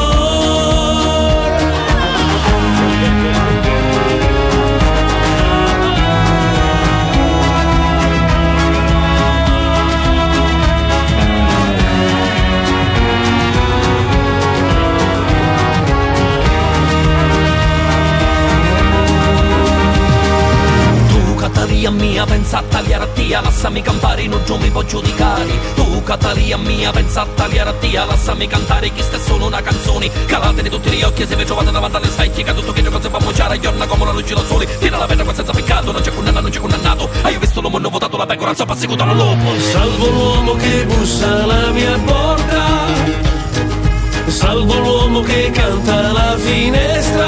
Catalia mia, pensa a tagliare a tia, lassami campare, non giù mi può giudicare. Tu, Catalia mia, pensa a tagliare a tia, lassami cantare, chi sta solo una canzone. Calatene tutti gli occhi e se vi trovate davanti alle specchie, che tutto che cosa fa mociare, giorna come la luce da sole. Tira la pena senza peccato, non c'è condanna, non c'è condannato. Hai visto l'uomo, hanno votato la pecora, non perseguito lo lupo. Salvo l'uomo che bussa alla mia porta. Salvo l'uomo che canta alla finestra.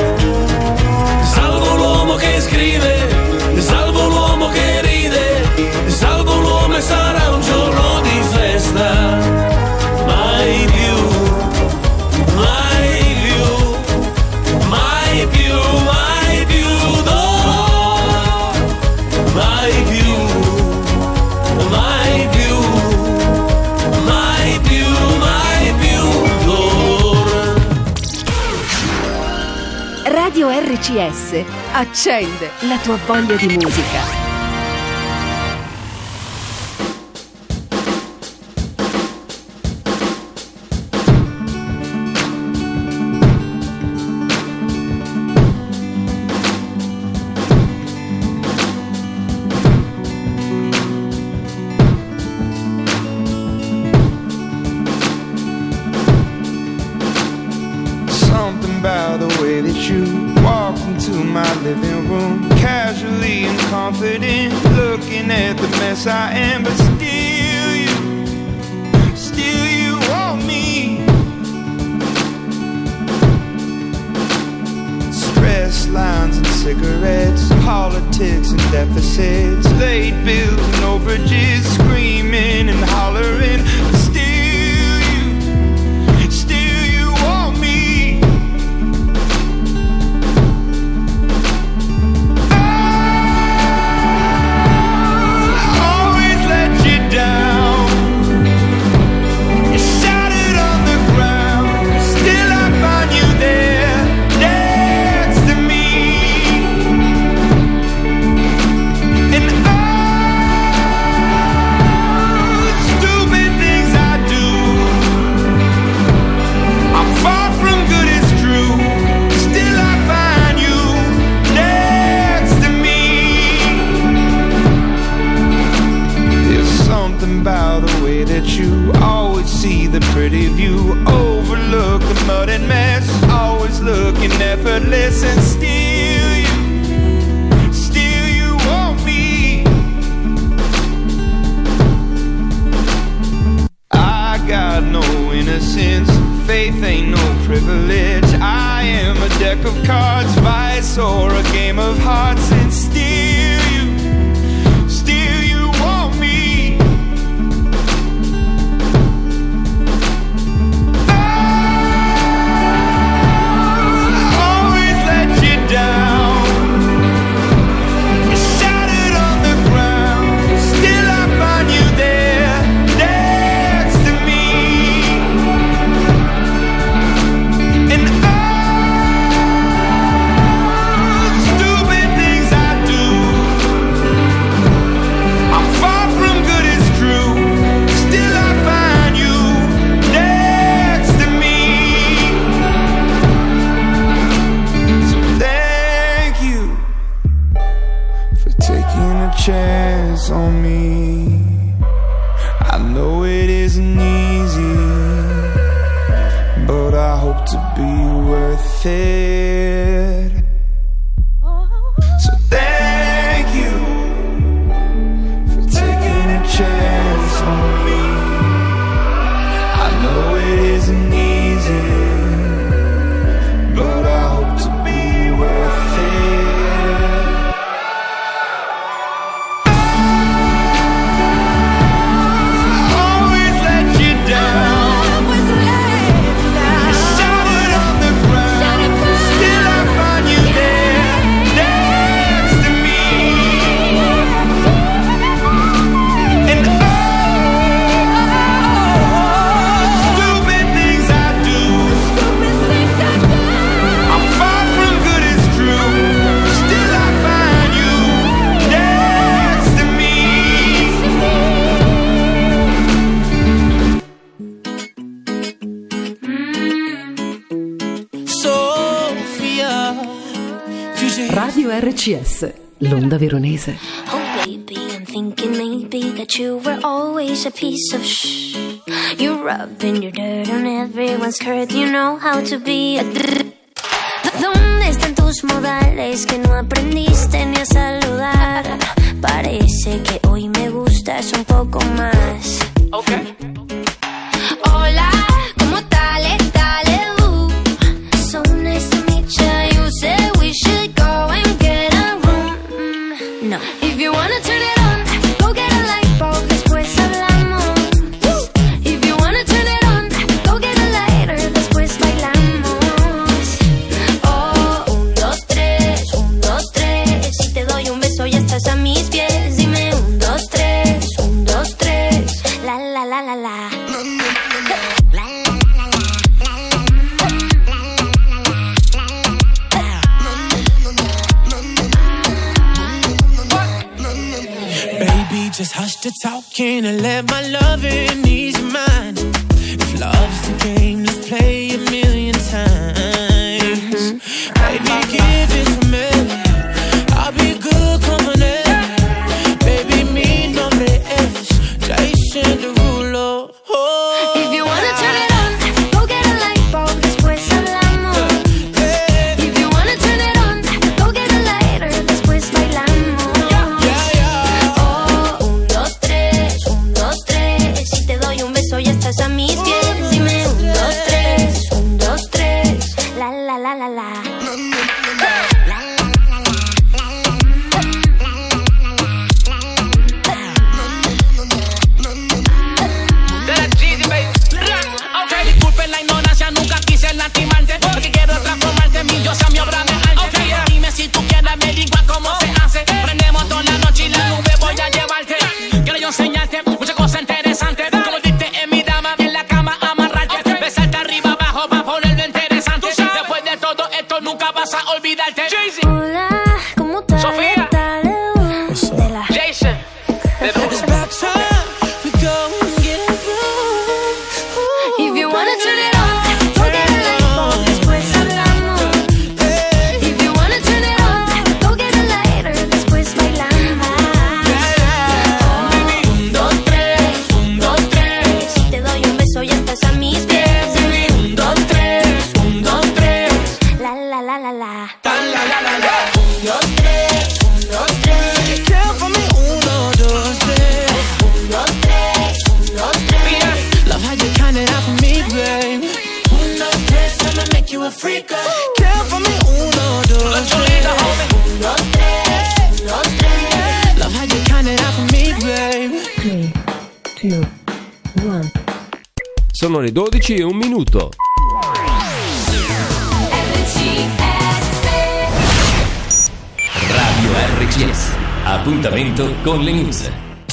Salvo l'uomo che scrive. Salvo l'uomo che ride, salvo l'uomo e sarà un giorno di festa. Mai più, mai più, mai più, mai più dolore. Mai più, mai più, mai più, mai più dolore. Radio R C S accende la tua voglia di musica. Something about the way that you walk into my living room, casually and confident, looking at the mess I am, but still you, still you want me. Stress lines and cigarettes, politics and deficits, late bills and overages, screaming and hollering, but still about the way that you always see the pretty view, overlook the mud and mess, always looking effortless, and still you, still you want me. innocence. Faith ain't no privilege. I am a deck of cards, vice or a game of hearts. And still you, still you want me. Always let you down. You shattered on the ground. Still I find you there, next to me. And all stupid things I do, I'm far from good, it's true. Still I find you next to me. So thank you for taking a chance on me. I know it isn't easy, but I hope to be worth it. So thank you for taking a chance on me. I know it isn't easy, but I hope to be worth it. Always let you down. You showered on the ground. Still I find you there, next to me. And all stupid things I do, I'm far from good, it's true. Still I find you next to me. Sofia, Radio R C S, l'onda veronese. Oh baby, I'm thinking maybe that you were always a piece of shh. You rubbing your dirt on everyone's skirt. You know how to be a drr. ¿Dónde están tus modales que no aprendiste ni a saludar? Parece que hoy me gustas un poco más. okay. Hola, ¿cómo tal? Dale, uh. So nice to meet you. You said we should go and get a room. Mm, no. If you wanna turn it on, go get a light bulb, después hablamos. If you wanna turn it on, go get a lighter, después bailamos. Oh, un, dos, tres, un, dos, tres. Si te doy un beso ya estás a mis pies. Dime un, dos, tres, un, dos, tres. La, la, la, la, la. Baby, just hush the talking and let my loving ease your mind. If love's the game, let's play a million times. Baby, give it to me. I'll be good company. Baby, mi nombre es Jason Derulo. Oh, If you wanna turn it on, go get a light bulb, después hablamos. If you wanna turn it on, go get a lighter, después bailamos. Oh, un, dos, tres, un, dos, tres. Si te doy un Africa. Count for me, uno, dos, tres. Uno, tres, uno, tres. Love how you count it out for me, baby. three, two, one. Sono le dodici e un minuto. Radio R C S. Appuntamento con le news.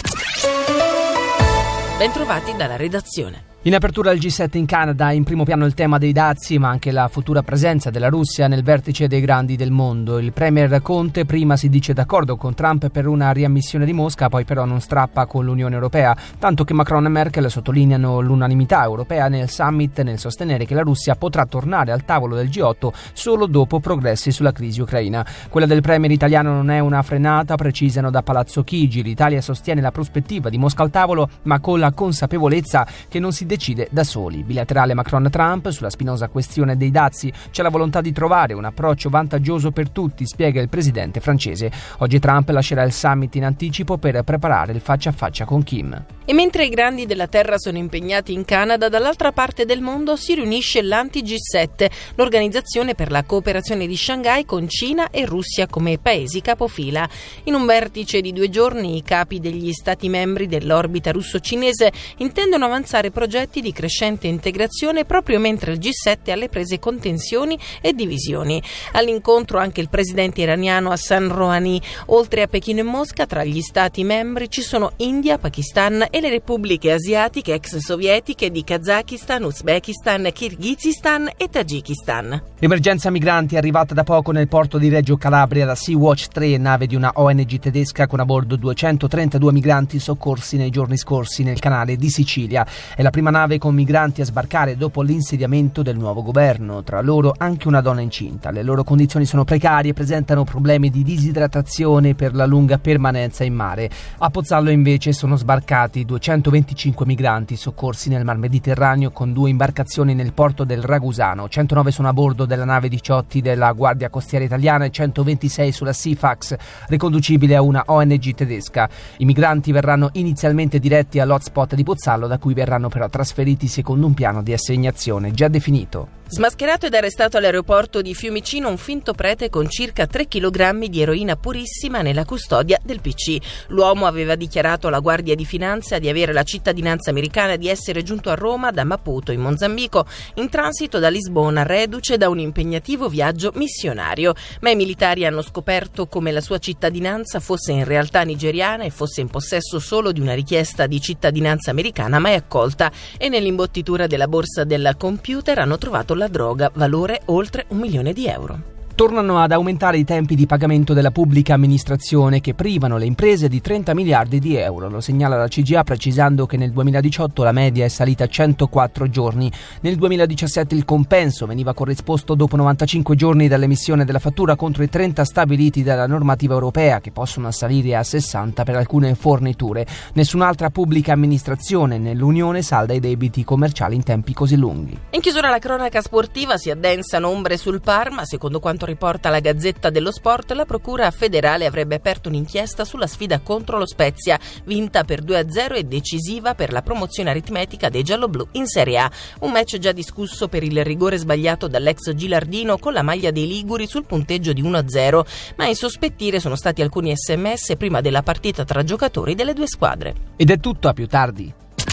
Bentrovati dalla redazione. In apertura al G sette in Canada, in primo piano il tema dei dazi, ma anche la futura presenza della Russia nel vertice dei grandi del mondo. Il premier Conte prima si dice d'accordo con Trump per una riammissione di Mosca, poi però non strappa con l'Unione Europea, tanto che Macron e Merkel sottolineano l'unanimità europea nel summit nel sostenere che la Russia potrà tornare al tavolo del G otto solo dopo progressi sulla crisi ucraina. Quella del premier italiano non è una frenata, precisano da Palazzo Chigi. L'Italia sostiene la prospettiva di Mosca al tavolo, ma con la consapevolezza che non si decide da soli. Bilaterale Macron-Trump sulla spinosa questione dei dazi. C'è la volontà di trovare un approccio vantaggioso per tutti, spiega il presidente francese. Oggi Trump lascerà il summit in anticipo per preparare il faccia a faccia con Kim. E mentre i grandi della terra sono impegnati in Canada, dall'altra parte del mondo si riunisce l'Anti G sette, l'organizzazione per la cooperazione di Shanghai con Cina e Russia come paesi capofila. In un vertice di due giorni i capi degli stati membri dell'orbita russo-cinese intendono avanzare progetti di crescente integrazione proprio mentre il G sette ha alle prese con tensioni e divisioni. All'incontro anche il presidente iraniano Hassan Rouhani. Oltre a Pechino e Mosca, tra gli stati membri ci sono India, Pakistan e le repubbliche asiatiche ex sovietiche di Kazakistan, Uzbekistan, Kirghizistan e Tagikistan. Emergenza migranti arrivata da poco nel porto di Reggio Calabria. La Sea-Watch tre, nave di una O N G tedesca con a bordo duecentotrentadue migranti soccorsi nei giorni scorsi nel canale di Sicilia. È la prima nave con migranti a sbarcare dopo l'insediamento del nuovo governo, tra loro anche una donna incinta. Le loro condizioni sono precarie e presentano problemi di disidratazione per la lunga permanenza in mare. A Pozzallo invece sono sbarcati duecentoventicinque migranti soccorsi nel Mar Mediterraneo con due imbarcazioni nel porto del Ragusano. centonove sono a bordo della nave diciotti della Guardia Costiera Italiana e centoventisei sulla Seafax, riconducibile a una O N G tedesca. I migranti verranno inizialmente diretti all'hotspot di Pozzallo, da cui verranno però trasferiti secondo un piano di assegnazione già definito. Smascherato ed arrestato all'aeroporto di Fiumicino un finto prete con circa tre chilogrammi di eroina purissima nella custodia del P C. L'uomo aveva dichiarato alla Guardia di Finanza di avere la cittadinanza americana e di essere giunto a Roma da Maputo, in Mozambico, in transito da Lisbona, reduce da un impegnativo viaggio missionario. Ma i militari hanno scoperto come la sua cittadinanza fosse in realtà nigeriana e fosse in possesso solo di una richiesta di cittadinanza americana mai accolta, e nell'imbottitura della borsa del computer hanno trovato la droga, valore oltre un milione di euro. Tornano ad aumentare i tempi di pagamento della pubblica amministrazione che privano le imprese di trenta miliardi di euro. Lo segnala la C G I A precisando che nel duemiladiciotto la media è salita a centoquattro giorni. Nel duemiladiciassette il compenso veniva corrisposto dopo novantacinque giorni dall'emissione della fattura contro i trenta stabiliti dalla normativa europea, che possono salire a sessanta per alcune forniture. Nessun'altra pubblica amministrazione nell'Unione salda i debiti commerciali in tempi così lunghi. In chiusura la cronaca sportiva, si addensano ombre sul Parma. Secondo quanto riporta la Gazzetta dello Sport, la Procura federale avrebbe aperto un'inchiesta sulla sfida contro lo Spezia, vinta per due a zero e decisiva per la promozione aritmetica dei gialloblu in Serie A. Un match già discusso per il rigore sbagliato dall'ex Gilardino con la maglia dei Liguri sul punteggio di uno a zero, ma a insospettire sono stati alcuni sms prima della partita tra giocatori delle due squadre. Ed è tutto, a più tardi.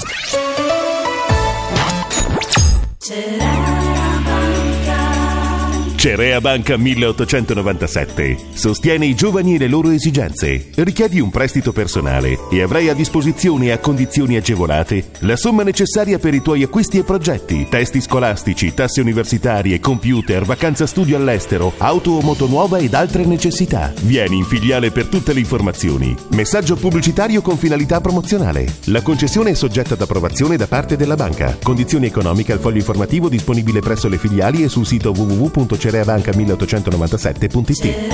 Cerea Banca milleottocentonovantasette sostiene i giovani e le loro esigenze. Richiedi un prestito personale e avrai a disposizione a condizioni agevolate la somma necessaria per i tuoi acquisti e progetti, testi scolastici, tasse universitarie, computer, vacanza studio all'estero, auto o moto nuova ed altre necessità. Vieni in filiale per tutte le informazioni. Messaggio pubblicitario con finalità promozionale. La concessione è soggetta ad approvazione da parte della banca. Condizioni economiche al foglio informativo disponibile presso le filiali e sul sito w w w punto cerea banca milleottocentonovantasette punto i t.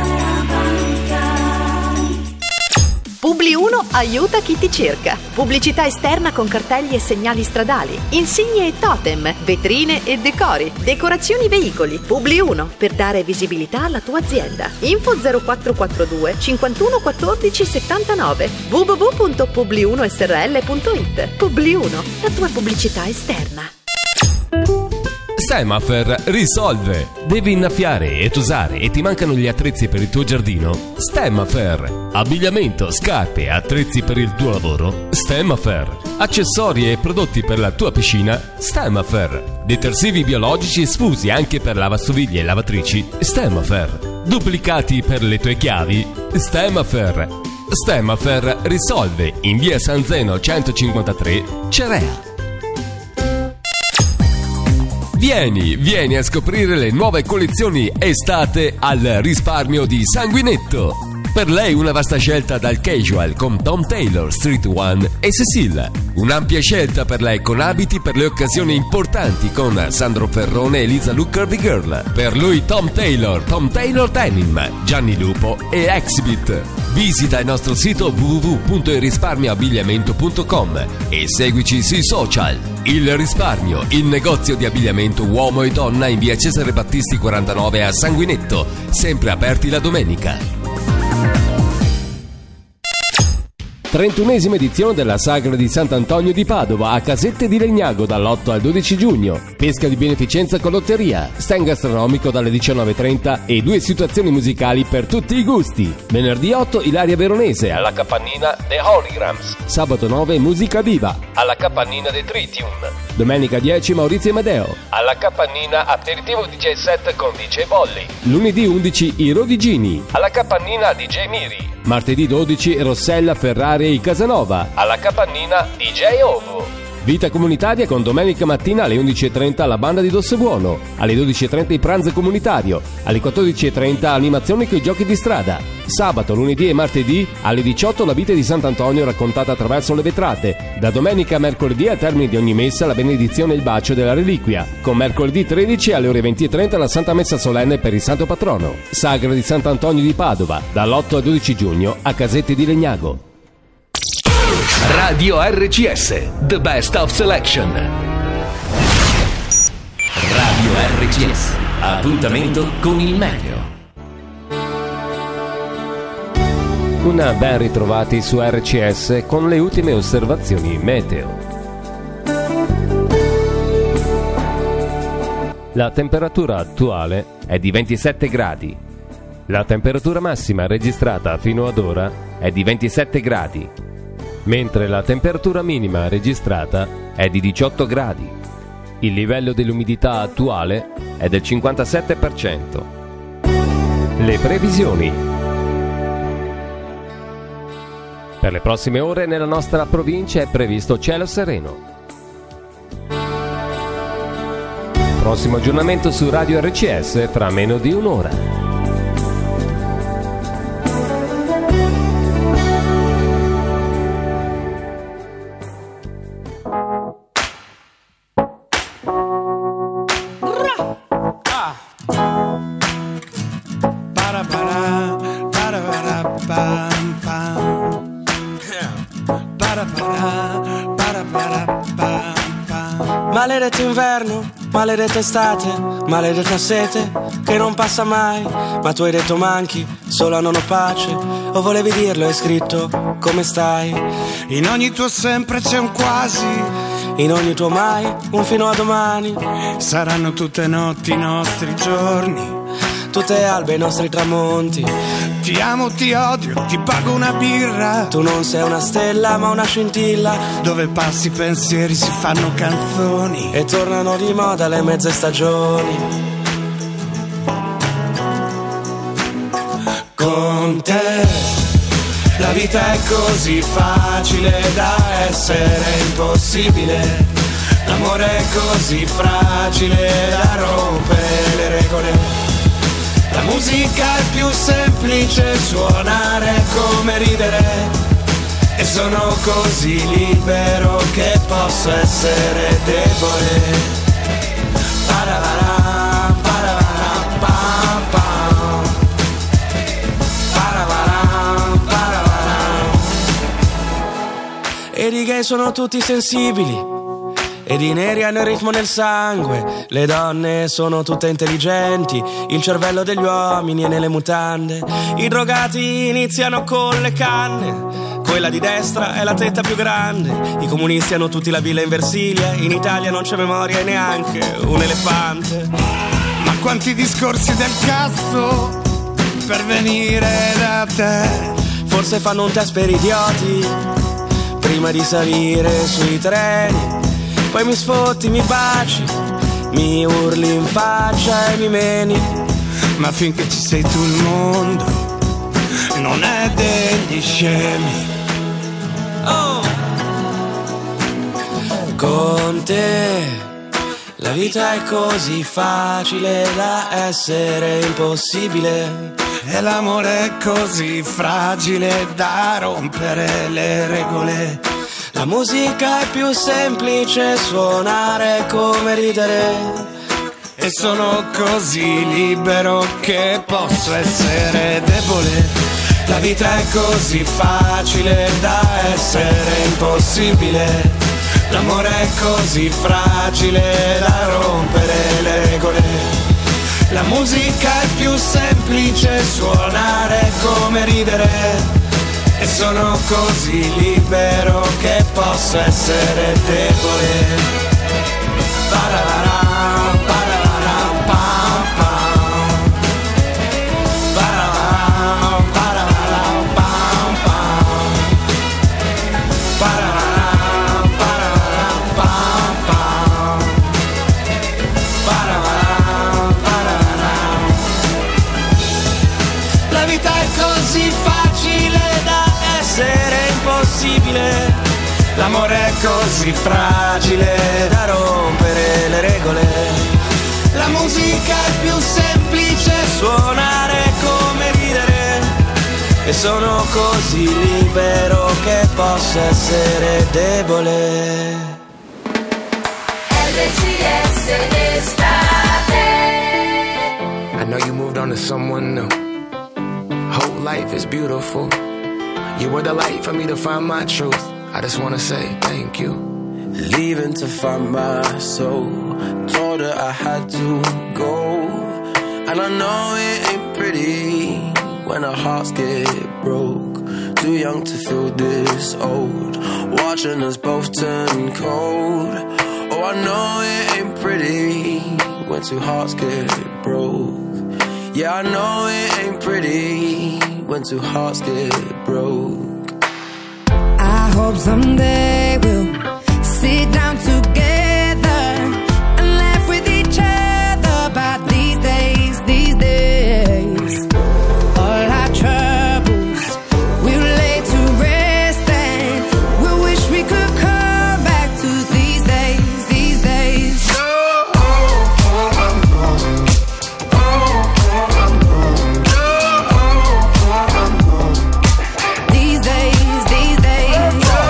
Publi uno aiuta chi ti cerca. Pubblicità esterna con cartelli e segnali stradali, insigne e totem, vetrine e decori, decorazioni veicoli. Publi uno, per dare visibilità alla tua azienda. Info zero quattro quattro due cinquantuno quattordici settantanove w w w punto publi uno s r l punto i t. Publi uno, la tua pubblicità esterna. Stemafer risolve. Devi innaffiare e tosare e ti mancano gli attrezzi per il tuo giardino? Stemafer. Abbigliamento, scarpe e attrezzi per il tuo lavoro? Stemafer. Accessori e prodotti per la tua piscina? Stemafer. Detersivi biologici sfusi anche per lavastoviglie e lavatrici? Stemafer. Duplicati per le tue chiavi? Stemafer. Stemafer risolve in via San Zeno centocinquantatré, Cerea. Vieni, vieni a scoprire le nuove collezioni estate al risparmio di Sanguinetto. Per lei una vasta scelta dal casual con Tom Taylor, Street One e Cecil. Un'ampia scelta per lei con abiti per le occasioni importanti con Sandro Ferrone e Lisa Lu Curvy Girl. Per lui Tom Taylor, Tom Taylor Denim, Gianni Lupo e Exhibit. Visita il nostro sito w w w punto il risparmio abbigliamento punto com e seguici sui social. Il Risparmio, il negozio di abbigliamento uomo e donna in via Cesare Battisti quarantanove a Sanguinetto, sempre aperti la domenica. trentunesima edizione della Sagra di Sant'Antonio di Padova a Casette di Legnago dall'otto al dodici giugno. Pesca di beneficenza con lotteria, stand gastronomico dalle diciannove e trenta e due situazioni musicali per tutti i gusti. Venerdì otto Ilaria Veronese alla Capannina The Holograms. Sabato nove Musica Viva alla Capannina The Tritium. Domenica dieci Maurizio Amadeo alla Capannina Aperitivo D J set con D J Bolli. Lunedì undici I Rodigini alla Capannina D J Miri. Martedì dodici Rossella Ferrari e Casanova alla Capannina D J Ovo. Vita comunitaria con domenica mattina alle undici e trenta la banda di Dossebuono, alle dodici e trenta il pranzo comunitario, alle quattordici e trenta animazioni con i giochi di strada. Sabato, lunedì e martedì alle diciotto la vita di Sant'Antonio raccontata attraverso le vetrate. Da domenica a mercoledì al termine di ogni messa la benedizione e il bacio della reliquia. Con mercoledì tredici alle ore venti e trenta la Santa Messa solenne per il Santo Patrono. Sagra di Sant'Antonio di Padova, dall'otto al dodici giugno a Casette di Legnago. Radio R C S, The Best of Selection. Radio R C S, appuntamento con il meteo. Una ben ritrovati su R C S con le ultime osservazioni meteo. La temperatura attuale è di ventisette gradi. La temperatura massima registrata fino ad ora è di ventisette gradi, mentre la temperatura minima registrata è di diciotto gradi. Il livello dell'umidità attuale è del cinquantasette per cento. Le previsioni. Per le prossime ore nella nostra provincia è previsto cielo sereno. Prossimo aggiornamento su Radio R C S fra meno di un'ora. Maledetto inverno, maledetta estate, maledetta sete che non passa mai. Ma tu hai detto manchi, solo non ho pace. O volevi dirlo, hai scritto come stai. In ogni tuo sempre c'è un quasi, in ogni tuo mai un fino a domani. Saranno tutte notti i nostri giorni, tutte albe i nostri tramonti. Ti amo, ti odio, ti pago una birra. Tu non sei una stella ma una scintilla. Dove passi i pensieri si fanno canzoni e tornano di moda le mezze stagioni. Con te la vita è così facile da essere impossibile. L'amore è così fragile da rompere le regole. La musica è più semplice, suonare è come ridere. E sono così libero che posso essere debole. Paravara, paravara, pa, pa. Paravara, paravara. Ed i gay sono tutti sensibili, ed i neri hanno il ritmo nel sangue. Le donne sono tutte intelligenti, il cervello degli uomini è nelle mutande. I drogati iniziano con le canne, quella di destra è la tetta più grande. I comunisti hanno tutti la villa in Versilia, in Italia non c'è memoria e neanche un elefante. Ma quanti discorsi del cazzo per venire da te. Forse fanno un test per idioti prima di salire sui treni. Poi mi sfotti, mi baci, mi urli in faccia e mi meni. Ma finché ci sei tu il mondo non è degli scemi. Oh! Con te la vita è così facile da essere impossibile. E l'amore è così fragile da rompere le regole. La musica è più semplice, suonare come ridere. E sono così libero che posso essere debole. La vita è così facile da essere impossibile. L'amore è così fragile da rompere le regole. La musica è più semplice, suonare come ridere. E sono così libero che posso essere debole. Pararara, pararara, pam pam. Pararara, pararara, pam pam. Pararara, pararara, pam pam. Pararara, pararara. La vita è così facile da essere impossibile. L'amore è così fragile da rompere le regole. La musica è più semplice, suonare come ridere. E sono così libero che posso essere debole. R C S Estate. I know you moved on to someone new. Whole life is beautiful. You were the light for me to find my truth. I just wanna say thank you. Leaving to find my soul. Told her I had to go. And I know it ain't pretty when our hearts get broke. Too young to feel this old. Watching us both turn cold. Oh, I know it ain't pretty when two hearts get broke. Yeah, I know it ain't pretty when two hearts get broke. I hope someday we'll sit down together and laugh with each other about these days, these days. All our troubles we'll lay to rest and we'll wish we could come back to these days, these days. These days, these days.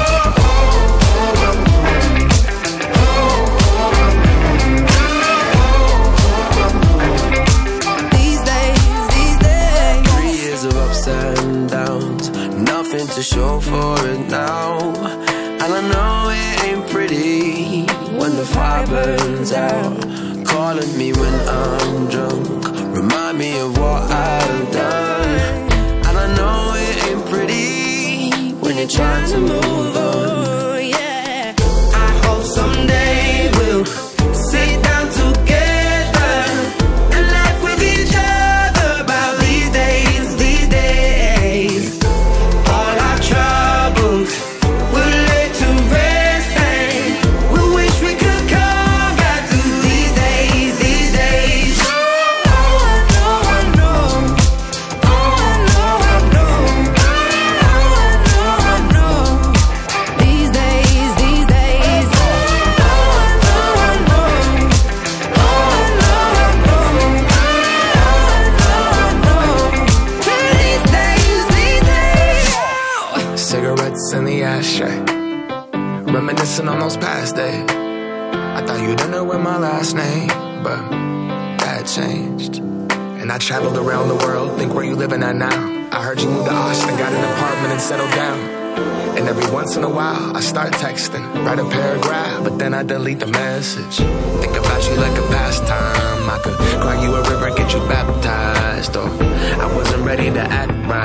These days, these days. Three years of ups and downs, nothing to show for it now. And I know it ain't pretty when the fire burns out. Calling me when I'm drunk, remind me of what I've done. And I know it ain't pretty when you're trying to move on. Yeah. I hope someday we'll sit down together and laugh with each other about these days, these days. All our troubles we'll lay to rest and we'll wish we could come back to these days, these days. Oh, I know, I know. Oh, I know, I know. Oh, I know, I know. These days, these days. Oh, I know, I know. Oh, I know, I know. Oh, I know, I know. These days, these days. Cigarettes in the ashtray, reminiscing on those past days. I thought you didn't know with my last name, but that changed. And I traveled around the world, think where you living at now. I heard you moved to Austin, got an apartment and settled down. And every once in a while, I start texting, write a paragraph, but then I delete the message. Think about you like a pastime. I could cry you a river, get you baptized. Or I wasn't ready to act right. You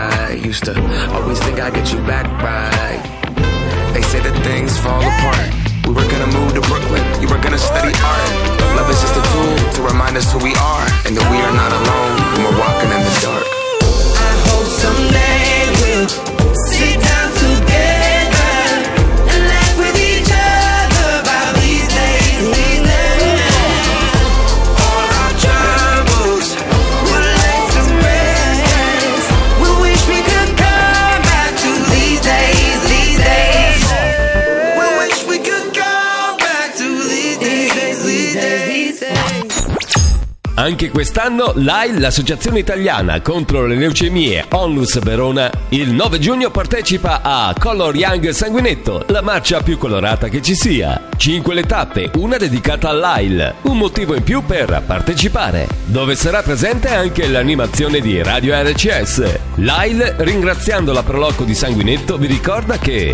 used to always think I'd get you back right. They say that things fall apart. We were gonna move to Brooklyn, you were gonna study art. Love is just a tool to remind us who we are, and that we are not alone when we're walking in the dark. I hope someday we'll sit down together and laugh with each other about these days, these days. All our troubles will lay to rest. We wish we could come back to these days, these days. We wish we could come back to these days, these days, these days. Anche quest'anno l'A I L, l'Associazione Italiana contro le Leucemie Onlus Verona, il nove giugno partecipa a Color Young Sanguinetto, la marcia più colorata che ci sia. Cinque le tappe, una dedicata all'A I L, un motivo in più per partecipare, dove sarà presente anche l'animazione di Radio R C S. L'A I L, ringraziando la Proloco di Sanguinetto, vi ricorda che...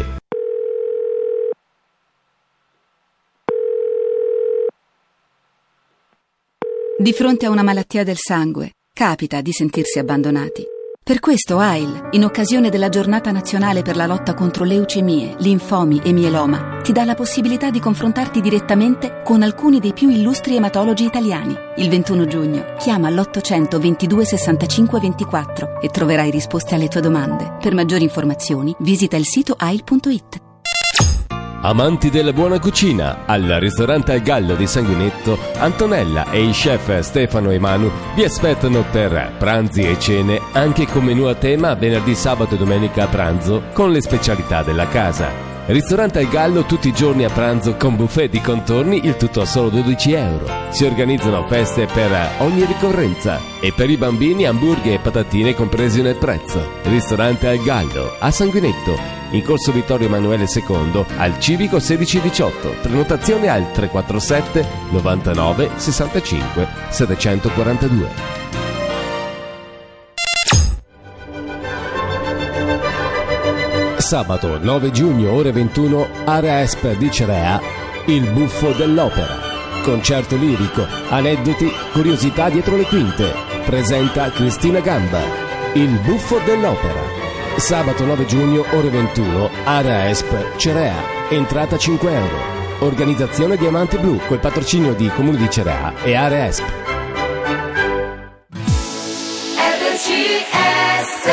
Di fronte a una malattia del sangue, capita di sentirsi abbandonati. Per questo A I L, in occasione della Giornata Nazionale per la lotta contro leucemie, linfomi e mieloma, ti dà la possibilità di confrontarti direttamente con alcuni dei più illustri ematologi italiani. Il ventuno giugno, chiama all'ottocento ventidue sessantacinque ventiquattro e troverai risposte alle tue domande. Per maggiori informazioni, visita il sito a i l punto i t. Amanti della buona cucina, al ristorante Al Gallo di Sanguinetto, Antonella e i chef Stefano e Manu vi aspettano per pranzi e cene, anche con menù a tema venerdì, sabato e domenica a pranzo, con le specialità della casa. Ristorante Al Gallo tutti i giorni a pranzo con buffet di contorni, il tutto a solo dodici euro. Si organizzano feste per ogni ricorrenza e per i bambini hamburger e patatine compresi nel prezzo. Ristorante Al Gallo a Sanguinetto, in corso Vittorio Emanuele secondo, al Civico sedici diciotto. Prenotazione al tre quattro sette novantanove sessantacinque settecentoquarantadue. Sabato nove giugno, ore ventuno, Area Esp di Cerea, il Buffo dell'Opera. Concerto lirico, aneddoti, curiosità dietro le quinte. Presenta Cristina Gamba. Il Buffo dell'Opera. Sabato nove giugno, ore ventuno, Area Esp Cerea. Entrata cinque euro. Organizzazione Diamante Blu, col patrocinio di Comune di Cerea e Area Esp. R C S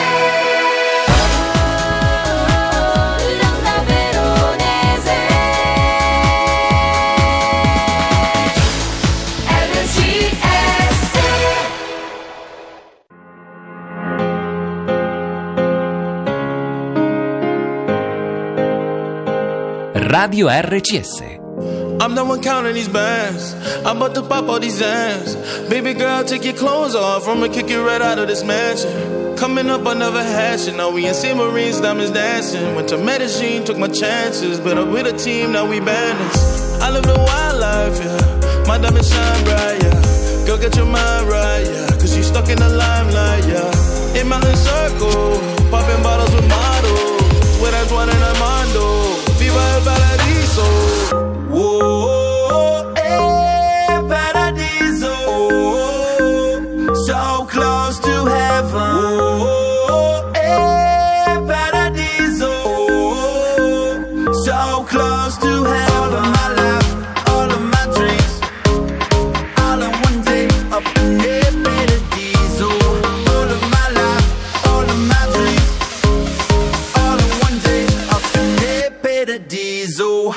Radio R C S. I'm the one counting these bands. I'm about to pop all these ends. Baby girl, take your clothes off. I'ma kick you right out of this mansion. Coming up, I never had you. Now we in Saint Marie's, diamonds dancing. Went to Medellin, took my chances. But I'm with a team, now we bandits. I live the wild life, yeah. My diamonds shine bright, yeah. Girl, get your mind right, yeah. Cause you stuck in the limelight, yeah. In mountain circle, popping bottles with models. With Antoine and Armando. Viva el paradiso. Whoa, eh, paradiso. So close to heaven. Whoa, eh, paradiso. So close to heaven. All of my life, all of my dreams, all in one day, up in there, paradiso. All of my life, all of my dreams, all in one day, up in there, paradiso.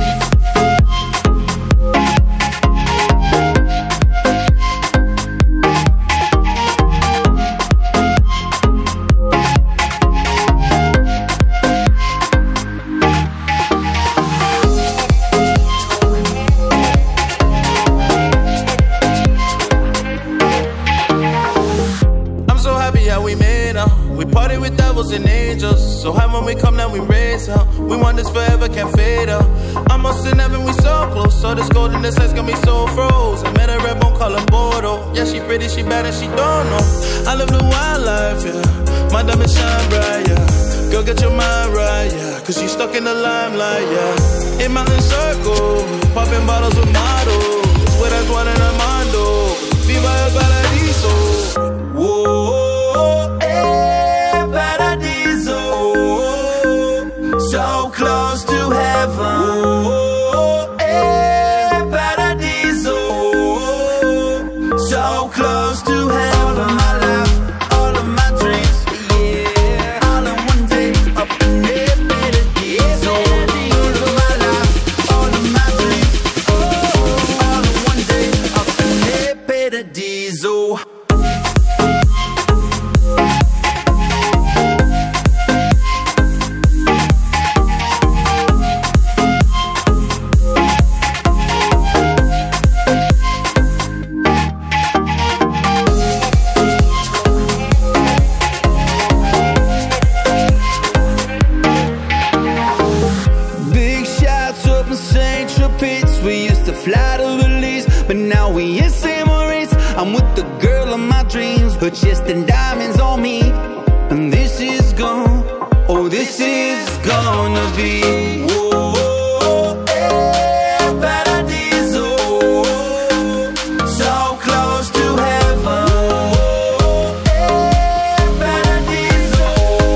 And angels, so high when we come down we raise up. We want this forever, can't fade out. Almost in heaven, we so close. So this golden this has got me so frozen. Met a red bone, call her Bordeaux. Yeah, she pretty, she bad, and she don't know. I live the wild life, yeah. My diamonds shine bright, yeah. Girl, get your mind right, yeah. Cause you stuck in the limelight, yeah. In mountain circle, popping bottles with models. With Antoine and Armando. Viva el paradiso. Whoa, eh. Paradiso. now we in Saint Maurice. I'm with the girl of my dreams, her chest and diamonds on me. And this is gone, oh this is gonna be whoa, whoa, eh, paradiso, so close to heaven, eh, paradiso,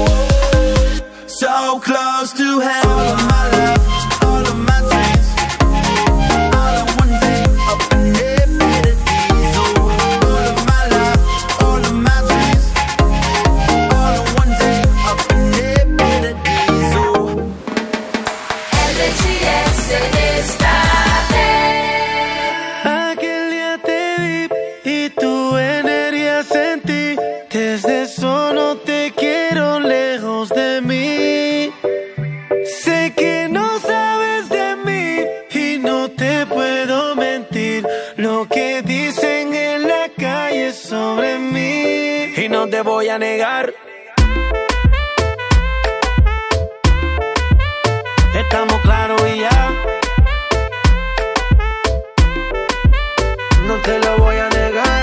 so close to heaven. All of my love, all of my dreams, all in one day, up in there, paradiso. All of my love, all of my dreams, all in one day, up in there, paradiso. R C S d'estate. Aquel día te vi y tu energía sentí. Desde eso no te quiero lejos de mí. Sé que no sabes de mí y no te puedo mentir. Lo que dicen en la calle sobre mí y no te voy a negar. Estamos claros y ya. No te lo voy a negar.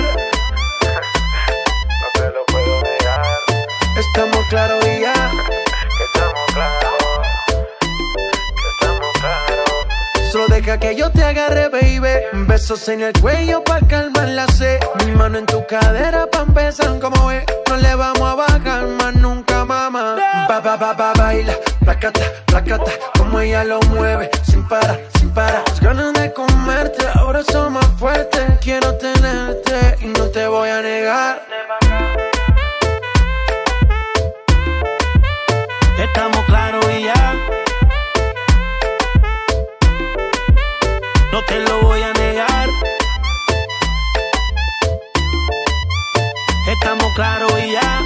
No te lo puedo negar. Estamos claros y ya. Estamos claros. Estamos claros. Solo deja que yo te agarre, baby. Besos en el cuello pa' calmar la sed. Mi mano en tu cadera pa' empezar como es. No le vamos a bajar más nunca, mamá. Ba, ba, ba, ba, baila. Placata, placata. Como ella lo mueve. Sin parar, sin parar. Las ganas de comerte ahora son más fuertes. Quiero tenerte y no te voy a negar. Estamos claros y ya. No te lo voy a negar. Estamos claros y ya.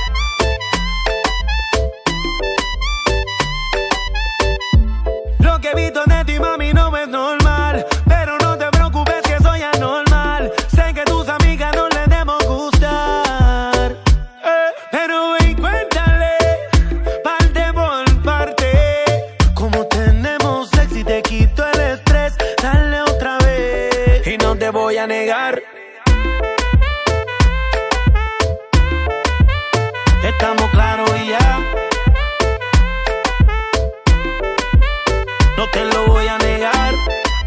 Lo que he visto de ti, mami, no es normal. Pero no te preocupes que soy anormal. Sé que tus amigas no les debemos gustar. Eh, pero ve y cuéntale, parte por parte. Como tenemos sexy, te quito el estrés. Dale otra vez. Y no te voy a negar. Estamos claros y ya. No te lo voy a negar.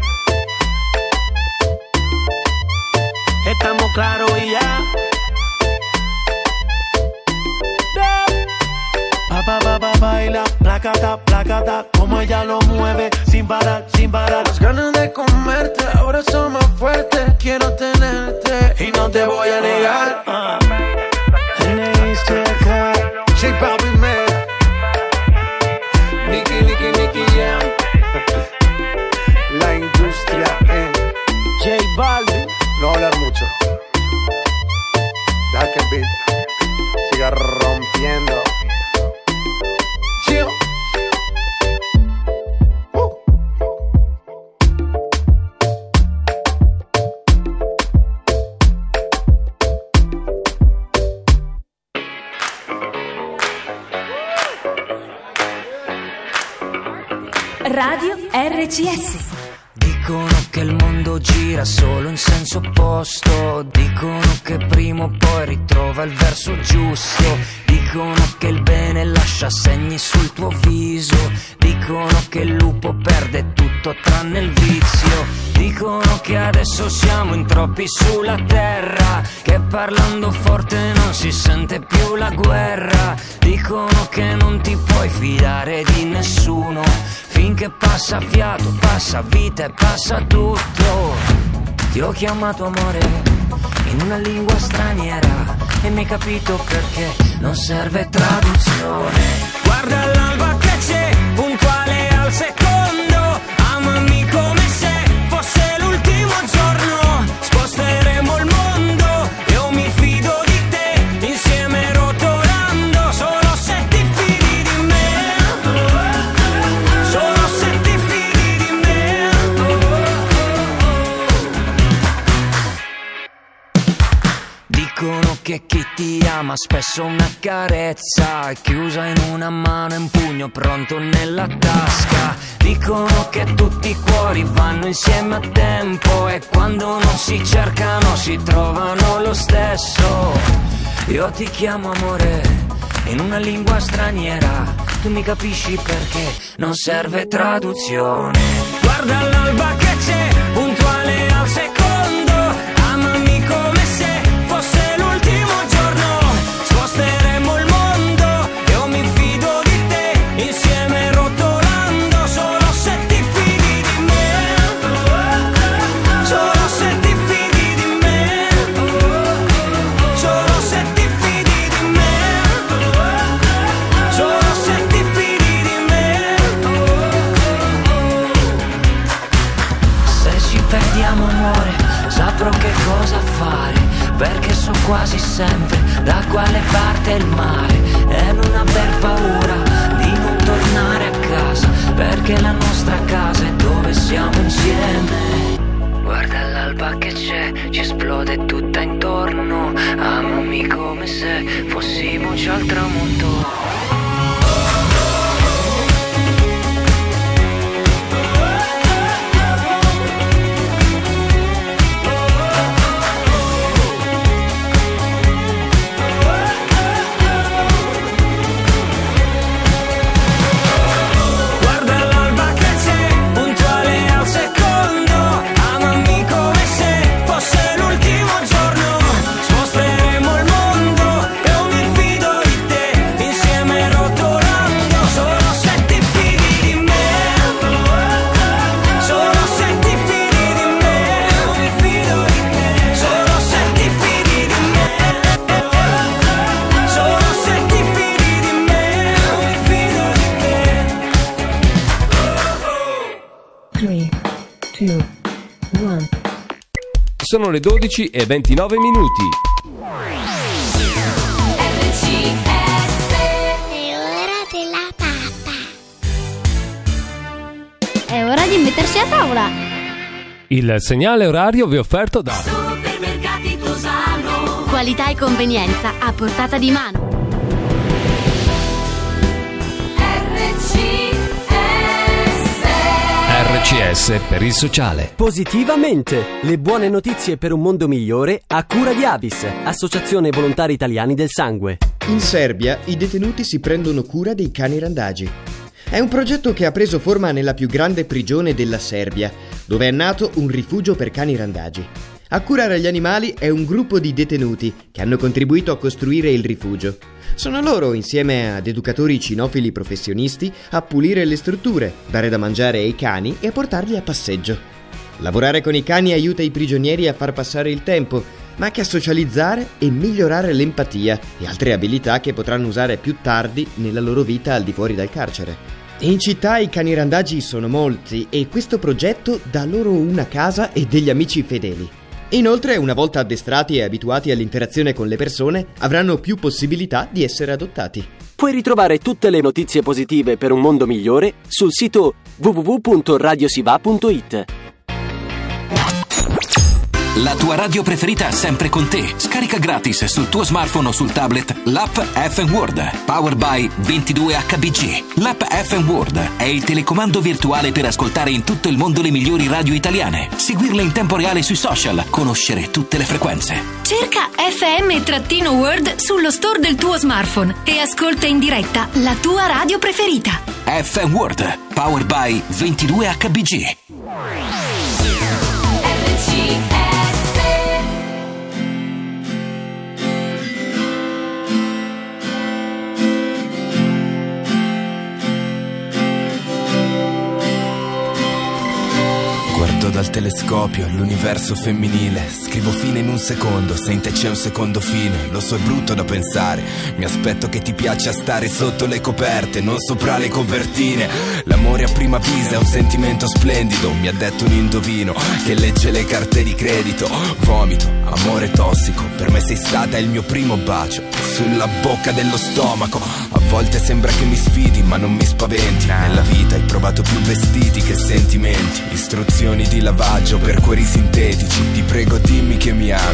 Estamos claros y ya. Pa, pa, pa, pa, baila, placata, placata. Como ella lo mueve, sin parar, sin parar. Las ganas de comerte ahora son más fuertes. Quiero tenerte y no te voy a negar. uh. J Balvin, man. Nicky, Nicky, Nicky Jam. La industria en J Balvin. No hablar mucho. Deja que el beat siga rompiendo. Chill. Uh. Radio R C S. Dicono che il mondo gira solo in senso opposto. Dicono che prima o poi ritrova il verso giusto. Dicono che il bene lascia segni sul tuo viso. Dicono che il lupo perde tutto tranne il vizio. Dicono che adesso siamo in troppi sulla terra, che parlando forte non si sente più la guerra. Dicono che non ti puoi fidare di nessuno, finché passa fiato, passa vita e passa tutto. Ti ho chiamato amore in una lingua straniera e mi hai capito perché non serve traduzione. Guarda l'alba che c'è, puntuale al secondo. Amami come se fosse l'ultimo giorno. Sposteremo il mondo, io mi fido di te, insieme rotolando. Solo se ti fidi di me, solo se ti fidi di me. Dicono che chi ti ama spesso una carezza, chiusa in una mano e un pugno pronto nella tasca. Dicono che tutti i cuori vanno insieme a tempo, e quando non si cercano si trovano lo stesso. Io ti chiamo amore in una lingua straniera, tu mi capisci perché non serve traduzione. Guarda l'alba che c'è, puntuale al secondo, amami come se fosse l'ultimo giorno. Sposteremo il mondo, io mi fido di te, insieme rotolando, solo se ti fidi di me, solo se ti fidi di me, solo se ti fidi di me, solo se ti fidi di me. Se ci perdiamo amore, saprò che cosa fare, perché so quasi sempre da quale parte è il mare, e non aver paura di non tornare a casa, perché la nostra casa è dove siamo insieme. Guarda l'alba che c'è, ci esplode tutta intorno, amami come se fossimo già al tramonto. Sono le dodici e ventinove minuti. È ora della pappa. È ora di mettersi a tavola. Il segnale orario vi è offerto da Supermercati Tosano. Qualità e convenienza a portata di mano. R C S per il sociale. Positivamente, le buone notizie per un mondo migliore a cura di Avis, Associazione Volontari Italiani del Sangue. In Serbia i detenuti si prendono cura dei cani randagi. È un progetto che ha preso forma nella più grande prigione della Serbia, dove è nato un rifugio per cani randagi. A curare gli animali è un gruppo di detenuti che hanno contribuito a costruire il rifugio. Sono loro, insieme ad educatori cinofili professionisti, a pulire le strutture, dare da mangiare ai cani e a portarli a passeggio. Lavorare con i cani aiuta i prigionieri a far passare il tempo, ma anche a socializzare e migliorare l'empatia e altre abilità che potranno usare più tardi nella loro vita al di fuori dal carcere. In città i cani randagi sono molti e questo progetto dà loro una casa e degli amici fedeli. Inoltre, una volta addestrati e abituati all'interazione con le persone, avranno più possibilità di essere adottati. Puoi ritrovare tutte le notizie positive per un mondo migliore sul sito w w w punto radiosiva punto it. La tua radio preferita è sempre con te. Scarica gratis sul tuo smartphone o sul tablet l'app F M World, powered by ventidue H B G. L'app F M World è il telecomando virtuale per ascoltare in tutto il mondo le migliori radio italiane, seguirle in tempo reale sui social, conoscere tutte le frequenze. Cerca F M-World sullo store del tuo smartphone e ascolta in diretta la tua radio preferita. F M World, powered by ventidue H B G. Guardo dal telescopio l'universo femminile, scrivo fine in un secondo, se in te c'è un secondo fine. Lo so, è brutto da pensare, mi aspetto che ti piaccia stare sotto le coperte, non sopra le copertine. L'amore a prima vista è un sentimento splendido, mi ha detto un indovino che legge le carte di credito. Vomito, amore tossico, per me sei stata il mio primo bacio sulla bocca dello stomaco. A volte sembra che mi sfidi ma non mi spaventi, nella vita hai provato più vestiti che sentimenti, istruzioni di lavaggio per cuori sintetici, ti prego dimmi che mi ami.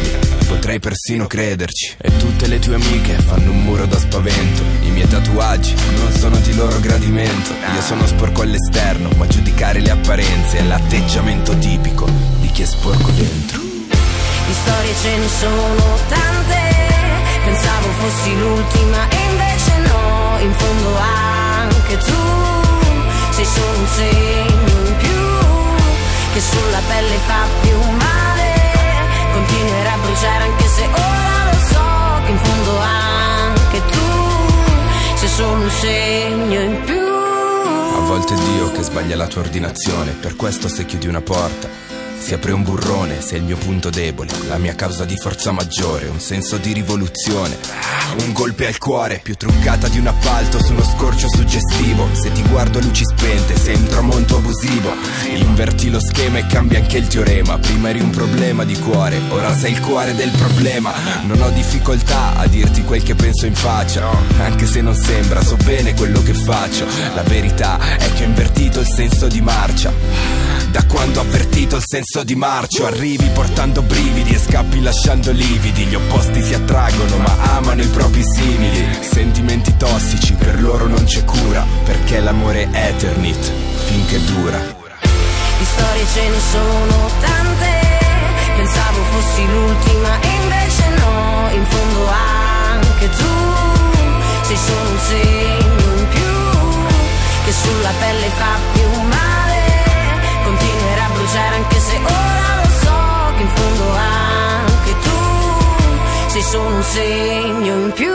potrei persino crederci. E tutte le tue amiche fanno un muro da spavento. I miei tatuaggi non sono di loro gradimento. Io sono sporco all'esterno, ma giudicare le apparenze è l'atteggiamento tipico di chi è sporco dentro. Di storie ce ne sono tante, pensavo fossi l'ultima e invece no, in fondo anche tu sei solo un segno in più, che sulla pelle fa più male, continuerà a bruciare anche se ora lo so, che in fondo anche tu sei solo un segno in più. A volte è Dio che sbaglia la tua ordinazione, per questo se chiudi una porta si apre un burrone, sei il mio punto debole, la mia causa di forza maggiore, un senso di rivoluzione, un golpe al cuore, più truccata di un appalto su uno scorcio suggestivo. Se ti guardo a luci spente sei un tramonto abusivo. Inverti lo schema e cambia anche il teorema. Prima eri un problema di cuore, ora sei il cuore del problema. Non ho difficoltà a dirti quel che penso in faccia, anche se non sembra, so bene quello che faccio. La verità è che ho invertito il senso di marcia. Da quando ho avvertito il senso di marcio, arrivi portando brividi e scappi lasciando lividi. Gli opposti si attraggono ma amano i propri simili. Sentimenti tossici, per loro non c'è cura, perché l'amore è eternit, finché dura. Di storie ce ne sono tante, pensavo fossi l'ultima e invece no, in fondo anche tu sei solo un segno in più, che sulla pelle fa più male, continuerà a bruciare anche se ora lo so, che in fondo anche tu sei solo un segno in più.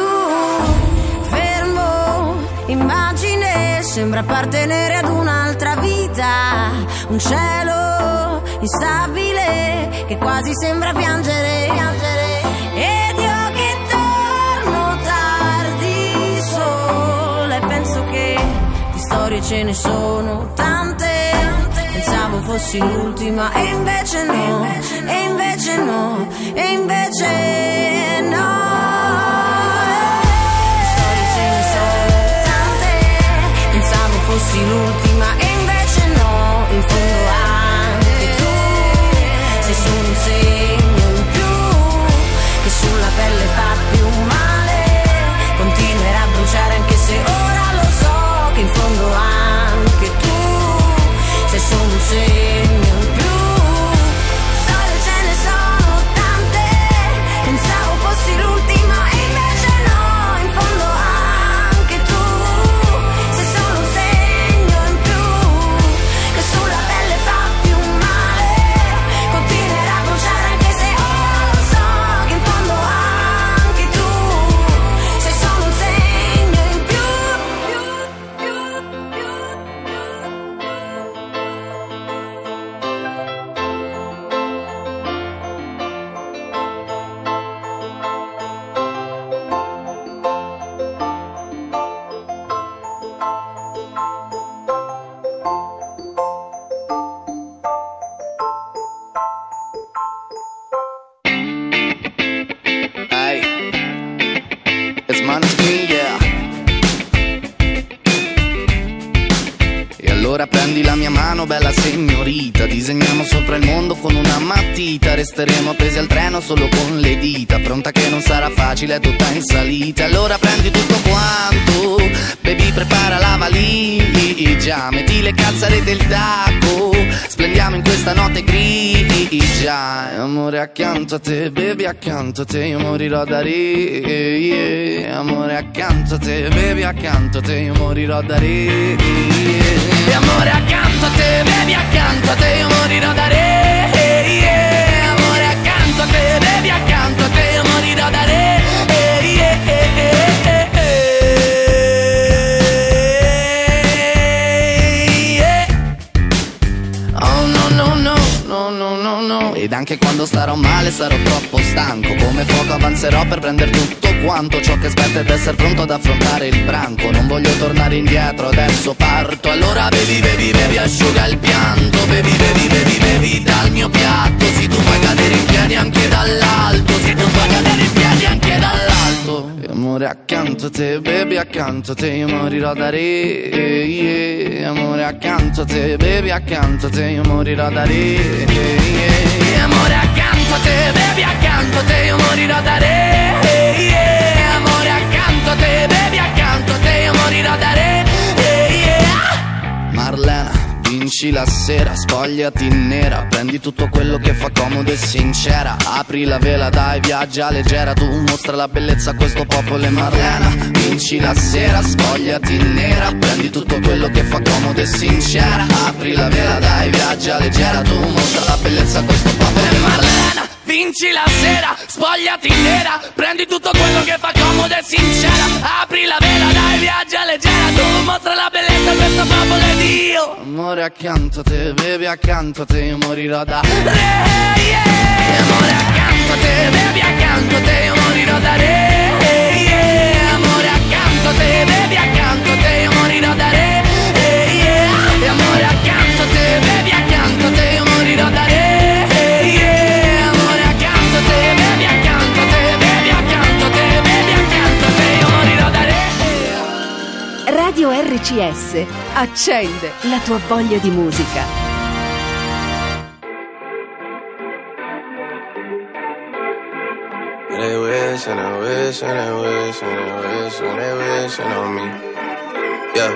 Fermo, immagine, sembra appartenere ad un'altra vita, un cielo instabile che quasi sembra piangere, piangere. Ed io che torno tardi sola e penso che di storie ce ne sono tante, pensavo fossi l'ultima e invece no, e invece no, e invece no. Di storie ce ne sono tante, pensavo fossi l'ultima e invece no, in fondo anche tu sei solo un segno in più, che sulla pelle fa più male, continuerà a bruciare anche se ora lo so, che in fondo anche tu sei solo un segno in più. Storie ce ne sono tante, pensavo fossi l'ultima e invece no, in fondo anche tu sei solo un segno in più, che sulla pelle fa più male, continuerà a bruciare anche se ora lo so, che in fondo anche tu sei solo un segno in più. Hey, it's Maneskin, yeah. E allora prendi la mia mano, bella signorita, disegniamo sopra il mondo con una matita, resteremo appesi al treno solo con le dita, pronta che non sarà facile, è tutta in salita. Allora prendi tutto quanto, baby, prepara la valigia, metti le calzare del tacco, splendiamo in questa notte grigia. Amore accanto a te, baby, accanto a te io morirò da ridere, yeah. Amore accanto a te, baby, accanto a te io morirò da ridere, yeah. Amore accanto a te, baby, accanto a te io morirò da ridere, yeah. Amore accanto a te, baby, accanto a te io morirò da ridere, yeah. Oh no no no, no no no no. Ed anche quando starò male sarò troppo stanco, come fuoco avanzerò per prendere tutto quanto ciò che aspetta ed essere pronto ad affrontare il branco. Non voglio tornare indietro, adesso parto. Allora bevi, bevi, bevi, asciuga il pianto. Bevi, bevi, bevi, bevi dal mio piatto. Sì, tu puoi cadere in piedi anche dall'alto. Sì, tu puoi cadere in piedi anche dall'alto. E amore accanto a te, baby, accanto a te io morirò da re, yeah. Amore accanto a te, baby, accanto a te io morirò da re, yeah. Amore accanto a te, baby, accanto a te io morirò vinci la sera, spogliati in nera, prendi tutto quello che fa comodo e sincera, apri la vela, dai, viaggia leggera, tu mostra la bellezza a questo popolo e Marlena. Vinci la sera, spogliati in nera, prendi tutto quello che fa comodo e sincera, apri la vela, dai, viaggia leggera, tu mostra la bellezza a questo popolo e Marlena. Vinci la sera, spogliati in nera, prendi tutto quello che fa comodo e sincera, apri la vela, dai, viaggia leggera, tu mostra la bellezza a questo popolo ed io. Amore accanto a te, bevi accanto a te, io morirò da re, yeah. Amore accanto a te, bevi accanto a te, io morirò da re, yeah. Amore accanto a te, bevi accanto a te, io morirò da re, yeah. Amore accanto a te, bevi accanto a te, io morirò da re. Radio R C S accende la tua voglia di musica. They wish and they wish and they wish and they wish and they wishing on me. Yeah.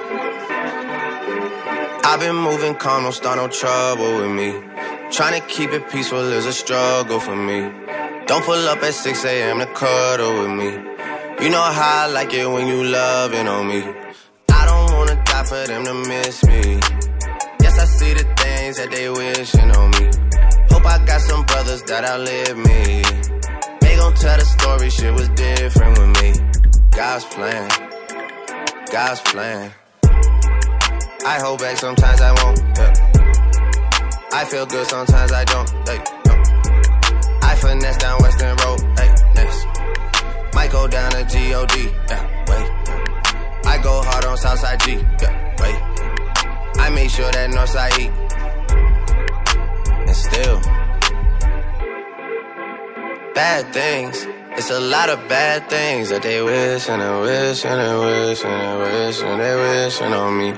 I've been moving calm, don't start no trouble with me. Trying to keep it peaceful is a struggle for me. Don't pull up at six a.m. to cuddle with me. You know how I like it when you loving on me. I don't wanna die for them to miss me. Yes, I see the things that they wishing on me. Hope I got some brothers that outlive me. They gon' tell the story, shit was different with me. God's plan, God's plan. I hold back, sometimes I won't, yeah. I feel good, sometimes I don't, hey, no. I finesse down Western Road, hey, next. Might go down to G O D, yeah, wait. I go hard on Southside G, yeah, wait. I make sure that Northside E. And still, bad things. It's a lot of bad things that they wish and they wish and they wish and they wish and they wishing on me.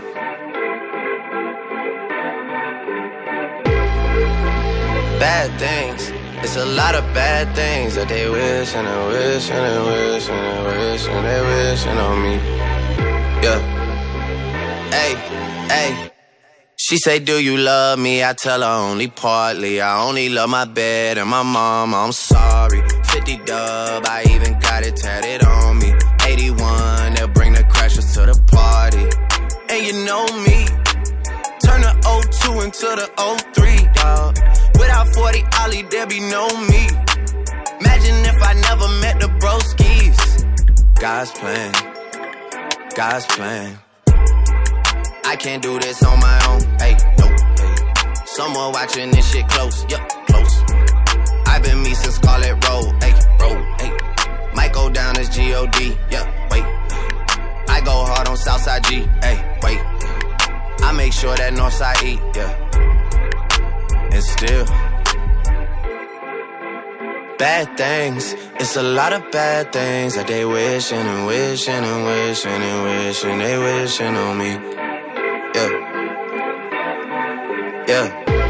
Bad things. It's a lot of bad things that they wish and they wish and they wish and they wish and they wishing on me. Yeah. Hey, hey. She say, do you love me? I tell her only partly. I only love my bed and my mama, I'm sorry. fifty dub, I even got it tatted on me. eighty-one, they'll bring the crashers to the party. And you know me, turn the oh two into the oh three, dawg. Without forty Ollie, there be no me. Imagine if I never met the broskies. God's plan, God's plan. I can't do this on my own, hey, no, hey. Someone watching this shit close, yup, close. I've been me since Scarlet Road, hey, road, hey. Might go down as G O D, yup, wait. I go hard on Southside G, hey, wait. I make sure that Northside E, yeah. And still, bad things. It's a lot of bad things that they wishing and wishing and wishing and wishing they wishing on me. Yeah, yeah.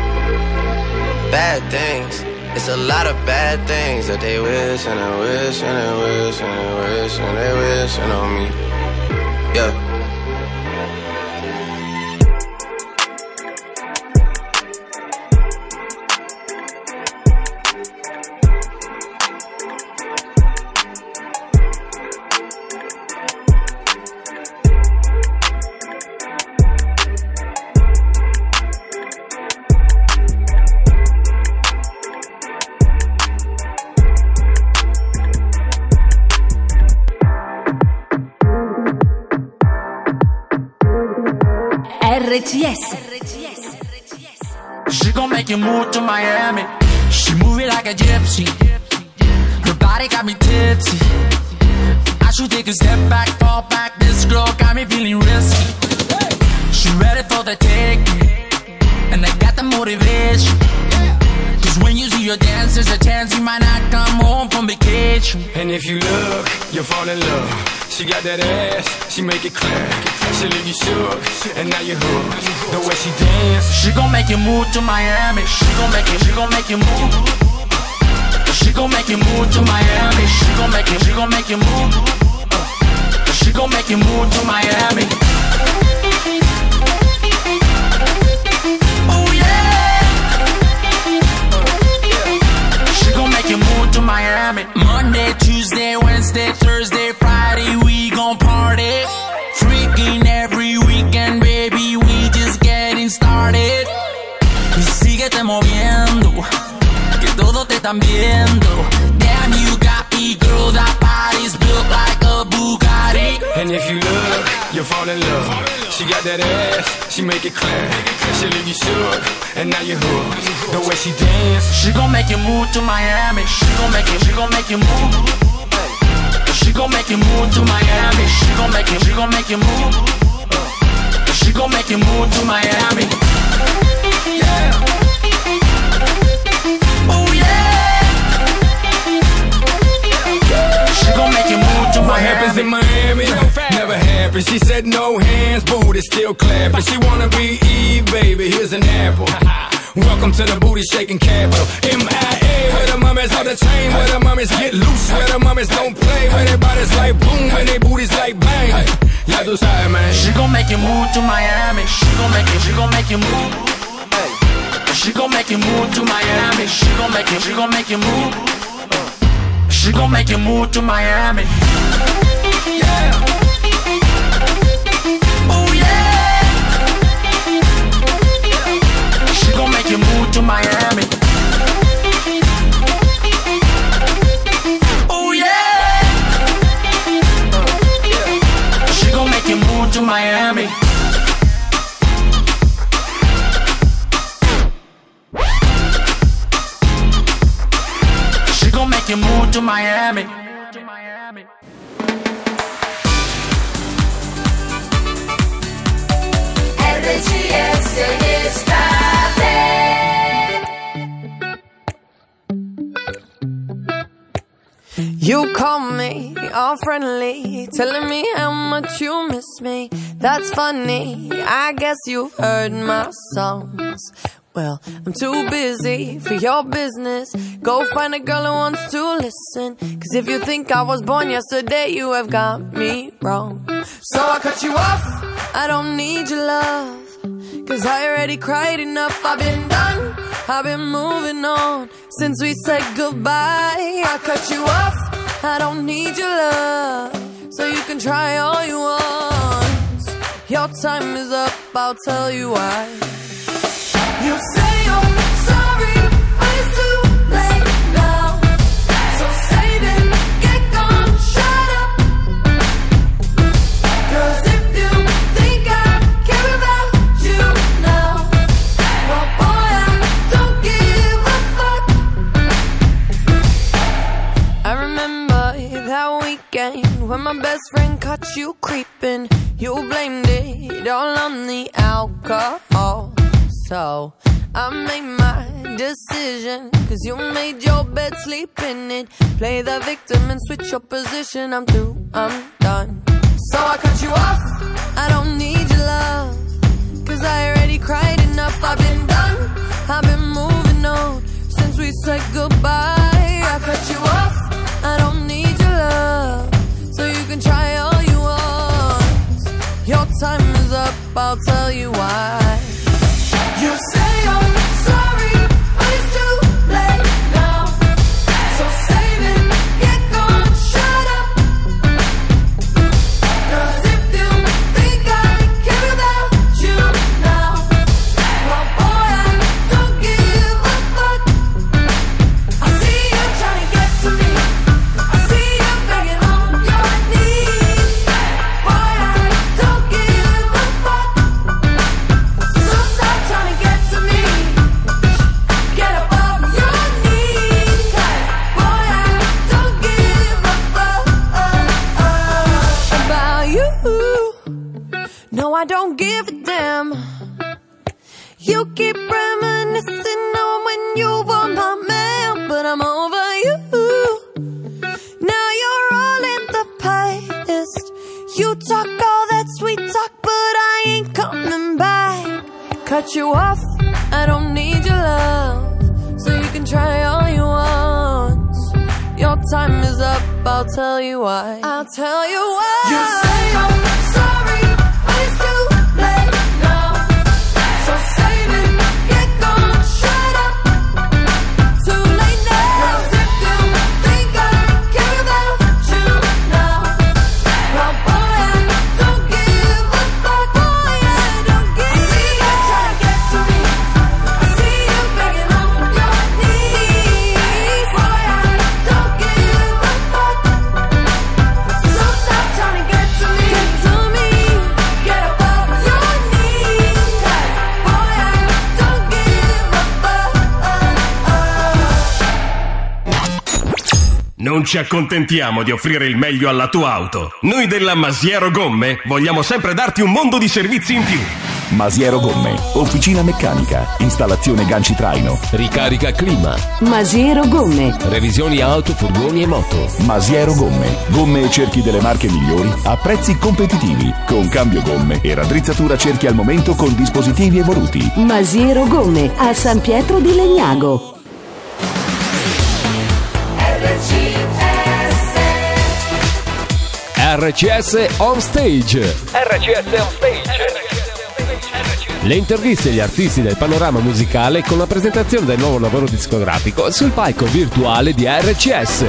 Bad things. It's a lot of bad things that they wishing and wishing and wishing and wishing they wishing on me. Yeah. R C S. She gon' make you move to Miami. She move it like a gypsy. Her body got me tipsy. I should take a step back, fall back. This girl got me feeling risky. She ready for the taking, and I got the motivation. Cause when you see her dance, there's a chance you might not come home from vacation. And if you look, you'll fall in love. She got that ass, she make it clap. She leave you shook, and now you hooked. The way she dance, she gon' make you move to Miami. She gon' make you, she gon' make you move. She gon' make you move to Miami. She gon' make you, she gon' make you move. She gon' make you move to Miami. move to Miami. Monday, Tuesday, Wednesday, Thursday, Friday, we gon' party. Freaking every weekend, baby, we just getting started. Y síguete moviendo, que todos te están viendo. Damn, you got me, girl, that body's built like a Bugatti. And if you look, you'll fall in love. She got that ass, she make it clap. She leave you shook, and now you're hooked. The way she dance, she gon' make you move to Miami. She gon' make you, she gon' make you move. She gon' make you move to Miami. She gon' make you, she gon' make you move. She gon' make you move to Miami. Yeah. Oh yeah. She gon' make you move to Miami. What happens in Miami never happens. She said no hands, booty still clapping. She wanna be Eve, baby. Here's an apple. Welcome to the booty shaking capital. M I A, where the mummies on the chain, where the mummies get loose, where the mummies don't play, where their bodies like boom, and their booties like bang. Yeah, those high, man. She gon' make you move to Miami. She gon' make you, she gon' make you move. She gon' make you move to Miami. She gon' make you, she gon' make you move. She gon' make you move to Miami. Yeah. Oh yeah. She gon' make you move to Miami. Oh yeah. She gon' make you move to Miami. She gon' make you move to Miami. R C S d'estate. You call me all friendly, telling me how much you miss me. That's funny, I guess you've heard my songs. Well, I'm too busy for your business. Go find a girl who wants to listen. Cause if you think I was born yesterday, you have got me wrong. So I cut you off, I don't need your love. Cause I already cried enough, I've been done, I've been moving on since we said goodbye. I cut you off, I don't need your love. So you can try all you want. Your time is up, I'll tell you why. You say you're sorry, but it's too late now. So save it, get gone, shut up. Cause if you think I care about you now, well boy, I don't give a fuck. I remember that weekend when my best friend caught you creeping. You blamed it all on the alcohol. So I made my decision, cause you made your bed, sleep in it. Play the victim and switch your position. I'm through, I'm done. So I cut you off, I don't need your love. Cause I already cried enough, I've been done, I've been moving on since we said goodbye. I cut you off, I don't need your love. So you can try all you want. Your time is up, I'll tell you why. You say you're sorry, but it's too late now. So save it, get gone, shut up. Cause if you think I care about you now, well boy, I don't give a fuck. I see you trying to get to me, I see you begging on your knees. Boy, I don't give a fuck. So stop trying to get to me. Get up off your knees. Boy, I don't give a fuck about you. No, I don't give a damn. You keep reminiscing on when you were my man, but I'm over you. Now you're all in the past. You talk all that sweet talk, but I ain't coming back. Cut you off, I don't need your love. So you can try all you want. Your time is up, I'll tell you why. I'll tell you why. You say I'm sorry, but it's too late now. So save it, get gone, shut up. Too late now. Cause if you Non ci accontentiamo di offrire il meglio alla tua auto. Noi della Masiero Gomme vogliamo sempre darti un mondo di servizi in più. Masiero Gomme, officina meccanica, installazione ganci traino, ricarica clima. Masiero Gomme, revisioni auto, furgoni e moto. Masiero Gomme, gomme e cerchi delle marche migliori a prezzi competitivi, con cambio gomme e raddrizzatura cerchi al momento con dispositivi evoluti. Masiero Gomme, a San Pietro di Legnago. R C S On Stage. R C S On Stage. Le interviste agli artisti del panorama musicale con la presentazione del nuovo lavoro discografico sul palco virtuale di R C S.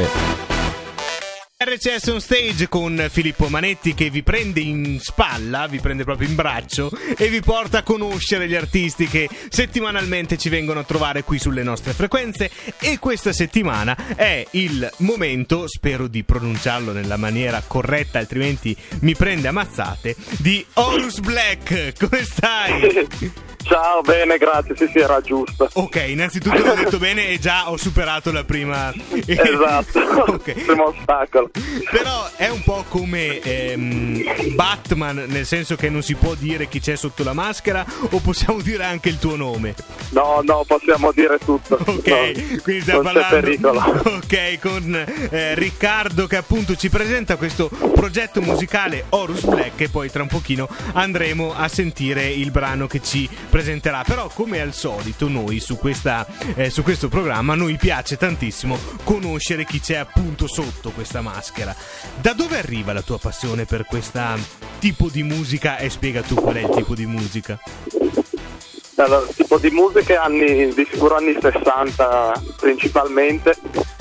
R C S On Stage con Filippo Manetti che vi prende in spalla, vi prende proprio in braccio e vi porta a conoscere gli artisti che settimanalmente ci vengono a trovare qui sulle nostre frequenze. E questa settimana è il momento, spero di pronunciarlo nella maniera corretta altrimenti mi prende a mazzate, di Horus Black. Come stai? Ciao, bene, grazie, sì sì, era giusto. Ok, innanzitutto l'ho detto bene e già ho superato la prima... Esatto, okay. Il primo ostacolo. Però è un po' come ehm, Batman, nel senso che non si può dire chi c'è sotto la maschera, o possiamo dire anche il tuo nome? No, no, possiamo dire tutto. Ok, no, quindi stiamo non parlando... c'è pericolo. Ok, con eh, Riccardo che appunto ci presenta questo progetto musicale Horus Black e poi tra un pochino andremo a sentire il brano che ci presenterà. Però come al solito noi su questa eh, su questo programma noi piace tantissimo conoscere chi c'è appunto sotto questa maschera. Da dove arriva la tua passione per questo tipo di musica e spiega tu qual è il tipo di musica? Allora, il tipo di musica anni, di sicuro anni sessanta principalmente,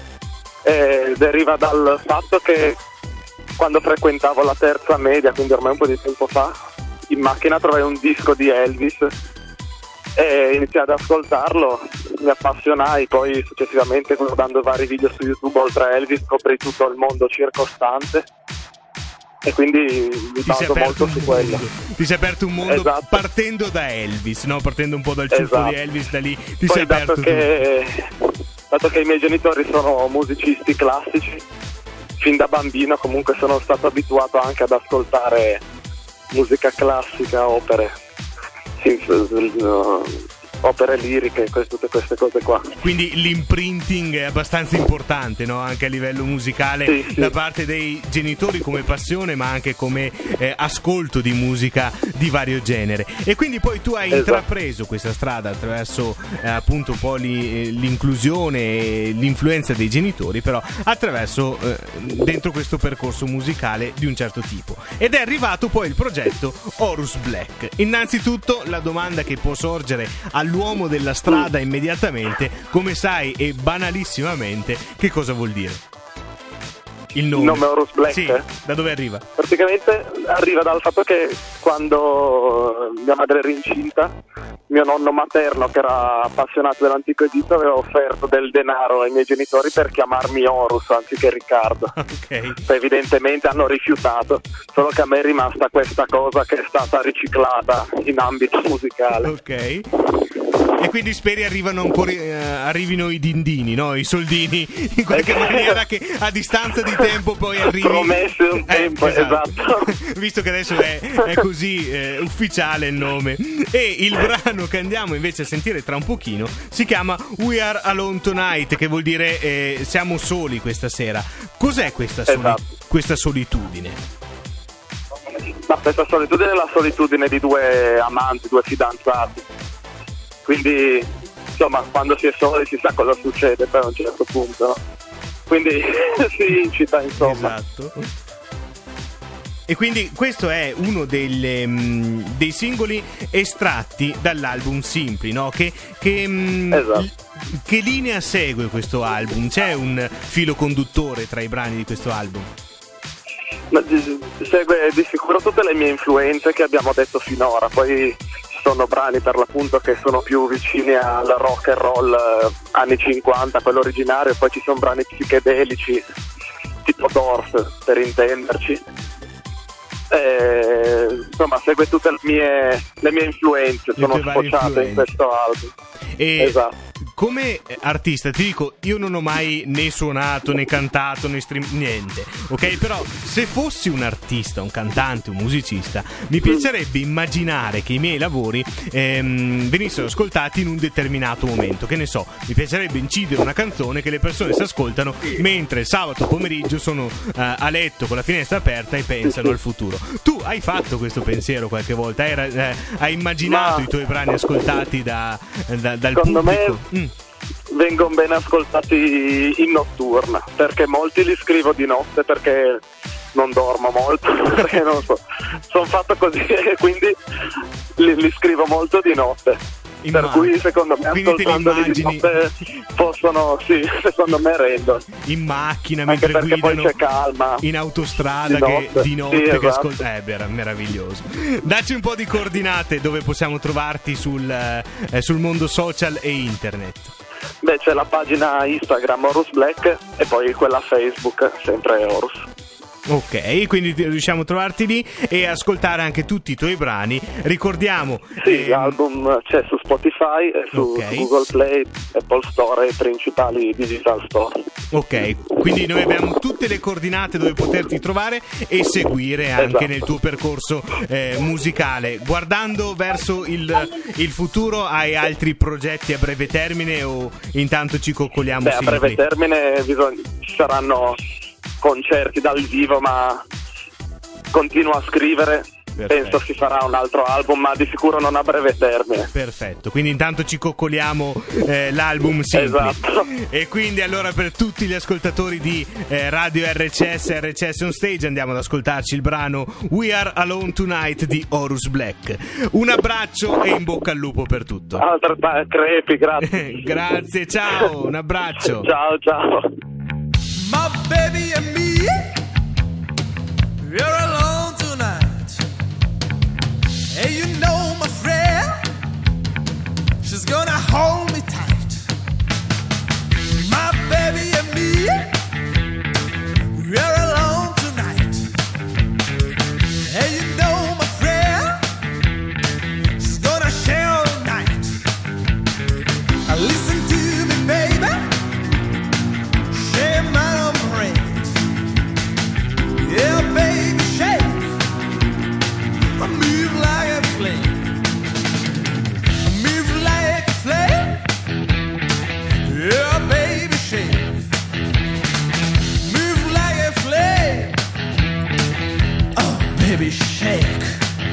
eh, deriva dal fatto che quando frequentavo la terza media, quindi ormai un po' di tempo fa, in macchina trovai un disco di Elvis e iniziai ad ascoltarlo, mi appassionai, poi successivamente guardando vari video su YouTube oltre a Elvis scoprii tutto il mondo circostante e quindi mi baso molto su quello. Ti sei aperto un mondo, esatto, partendo da Elvis, no? Partendo un po' dal ciuffo, esatto, di Elvis, da lì ti poi sei aperto dato che, dato che i miei genitori sono musicisti classici, fin da bambino comunque sono stato abituato anche ad ascoltare musica classica, opere, opere liriche, tutte queste cose qua. Quindi l'imprinting è abbastanza importante, no? Anche a livello musicale, sì, sì, da parte dei genitori come passione, ma anche come eh, ascolto di musica di vario genere. E quindi poi tu hai, esatto, intrapreso questa strada attraverso eh, appunto un po' li, l'inclusione e l'influenza dei genitori, però attraverso eh, dentro questo percorso musicale di un certo tipo. Ed è arrivato poi il progetto Horus Black. Innanzitutto la domanda che può sorgere all'uomo della strada immediatamente: come sai e banalissimamente che cosa vuol dire il nome? Il nome Horus Black? Sì, da dove arriva? Praticamente arriva dal fatto che quando mia madre era incinta, mio nonno materno, che era appassionato dell'antico Egitto, aveva offerto del denaro ai miei genitori per chiamarmi Horus anziché Riccardo. Okay. Evidentemente hanno rifiutato, solo che a me è rimasta questa cosa che è stata riciclata in ambito musicale. Ok. E quindi speri arrivano ancora, eh, arrivino i dindini, no? I soldini, in qualche maniera, che a distanza di tempo poi arrivi. Promesse un tempo, eh, esatto. Visto che adesso è, è così eh, ufficiale il nome. E il brano che andiamo invece a sentire tra un pochino si chiama We Are Alone Tonight, che vuol dire eh, siamo soli questa sera. Cos'è questa, soli- esatto. questa solitudine? Ma questa solitudine è la solitudine di due amanti, due fidanzati. Quindi, insomma, quando si è soli si sa cosa succede poi a un certo punto, no? Quindi si incita, insomma. Esatto. E quindi questo è uno delle, mh, dei singoli estratti dall'album Simply, no? Che, che, mh, esatto. l- che linea segue questo album? C'è un filo conduttore tra i brani di questo album? Ma, segue di sicuro tutte le mie influenze che abbiamo detto finora, poi sono brani per l'appunto che sono più vicini al rock and roll eh, anni cinquanta, quello originario, poi ci sono brani psichedelici tipo Doors, per intenderci. E, insomma, segue tutte le mie, le mie influenze, le sono sfociate in questo album. E esatto. come artista ti dico, io non ho mai né suonato né cantato né stream niente, ok? Però se fossi un artista, un cantante, un musicista, mi piacerebbe immaginare che i miei lavori ehm, venissero ascoltati in un determinato momento. Che ne so, mi piacerebbe incidere una canzone che le persone si ascoltano mentre sabato pomeriggio sono uh, a letto con la finestra aperta e pensano al futuro. Tu hai fatto questo pensiero qualche volta? Hai, eh, hai immaginato Ma... i tuoi brani ascoltati da, da, dal Secondo pubblico? me Mm. vengono ben ascoltati in notturna, perché molti li scrivo di notte perché non dormo molto, perché non so, sono fatto così e quindi li, li scrivo molto di notte. In per ma- cui secondo me Quindi te li ascoltandoli di notte possono, sì, secondo me rendono. In macchina, Anche mentre perché guidano, poi c'è calma. in autostrada, Di che notte. di notte Sì, che esatto. ascolta. Eh, beh, meraviglioso. Dacci un po' di coordinate dove possiamo trovarti sul, eh, sul mondo social e internet. Beh, c'è la pagina Instagram Horus Black e poi quella Facebook, sempre Horus. Ok, quindi riusciamo a trovarti lì e ascoltare anche tutti i tuoi brani. Ricordiamo Sì, l'album c'è su Spotify e su, Ok. su Google Play, Apple Store e i principali digital store. Ok, quindi noi abbiamo tutte le coordinate dove poterti trovare e seguire anche Esatto. nel tuo percorso eh, musicale. Guardando verso il, il futuro, hai altri progetti a breve termine o intanto ci coccoliamo Beh, a sempre? breve termine bisogna, ci saranno concerti dal vivo, ma continuo a scrivere. Perfetto. Penso si farà un altro album, ma di sicuro non a breve termine. Perfetto, quindi intanto ci coccoliamo eh, l'album Simpli. Esatto. E quindi allora per tutti gli ascoltatori di eh, Radio R C S, R C S On Stage, andiamo ad ascoltarci il brano We Are Alone Tonight di Horus Black. Un abbraccio e in bocca al lupo per tutto. Altra crepi, grazie. Grazie, ciao, un abbraccio. Ciao, ciao. My baby and me, we're alone tonight. Hey, you know my friend, she's gonna hold me tight. My baby and me, we're alone tonight. Hey, you know my friend, she's gonna share all night. Uh, Listen to me, baby, share my brain. Yeah, baby, shake. I move like a flame. I move like a flame. Yeah, baby, shake. Move like a flame. Oh, baby, shake.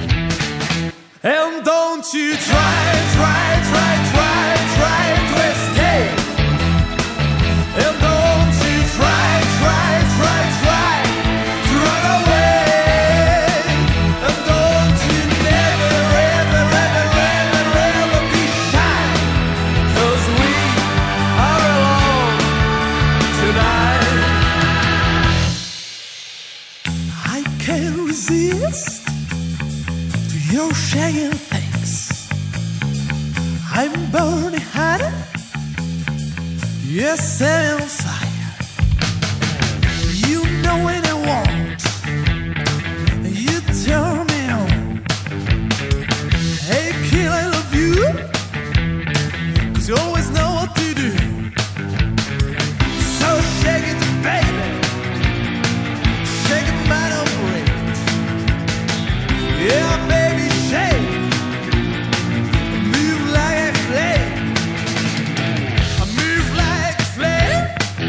And don't you try, try, try, try, try to escape. And don't you try, try, try, try to run away. And don't you never, ever, ever, ever, ever be shy. 'Cause we are alone tonight. I can't resist to your shaking things. I'm burning hot. Yes, set on fire. You know what I want. You turn me on. Hey, kid, I love you. 'Cause you always know what to do. So shake it, baby. Shake it, man, don't break. Yeah, baby, shake. Move like a flame. Move like a flame.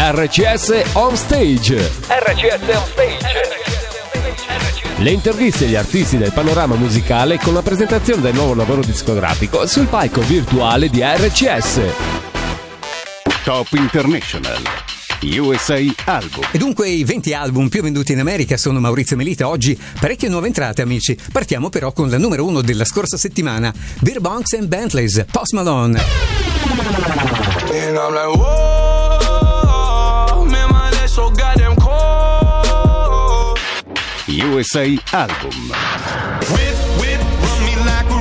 R C S On Stage. R C S On Stage. Le interviste agli artisti del panorama musicale con la presentazione del nuovo lavoro discografico sul palco virtuale di R C S. Top International U S A Album. E dunque i venti album più venduti in America sono Maurizio Melita. Oggi parecchie nuove entrate, amici. Partiamo però con la numero uno della scorsa settimana, Beer Bonks and Bentleys, Post Malone. And I'm like, whoa, man, my legs so goddamn cold. U S A Album. Whip, whip, run me like a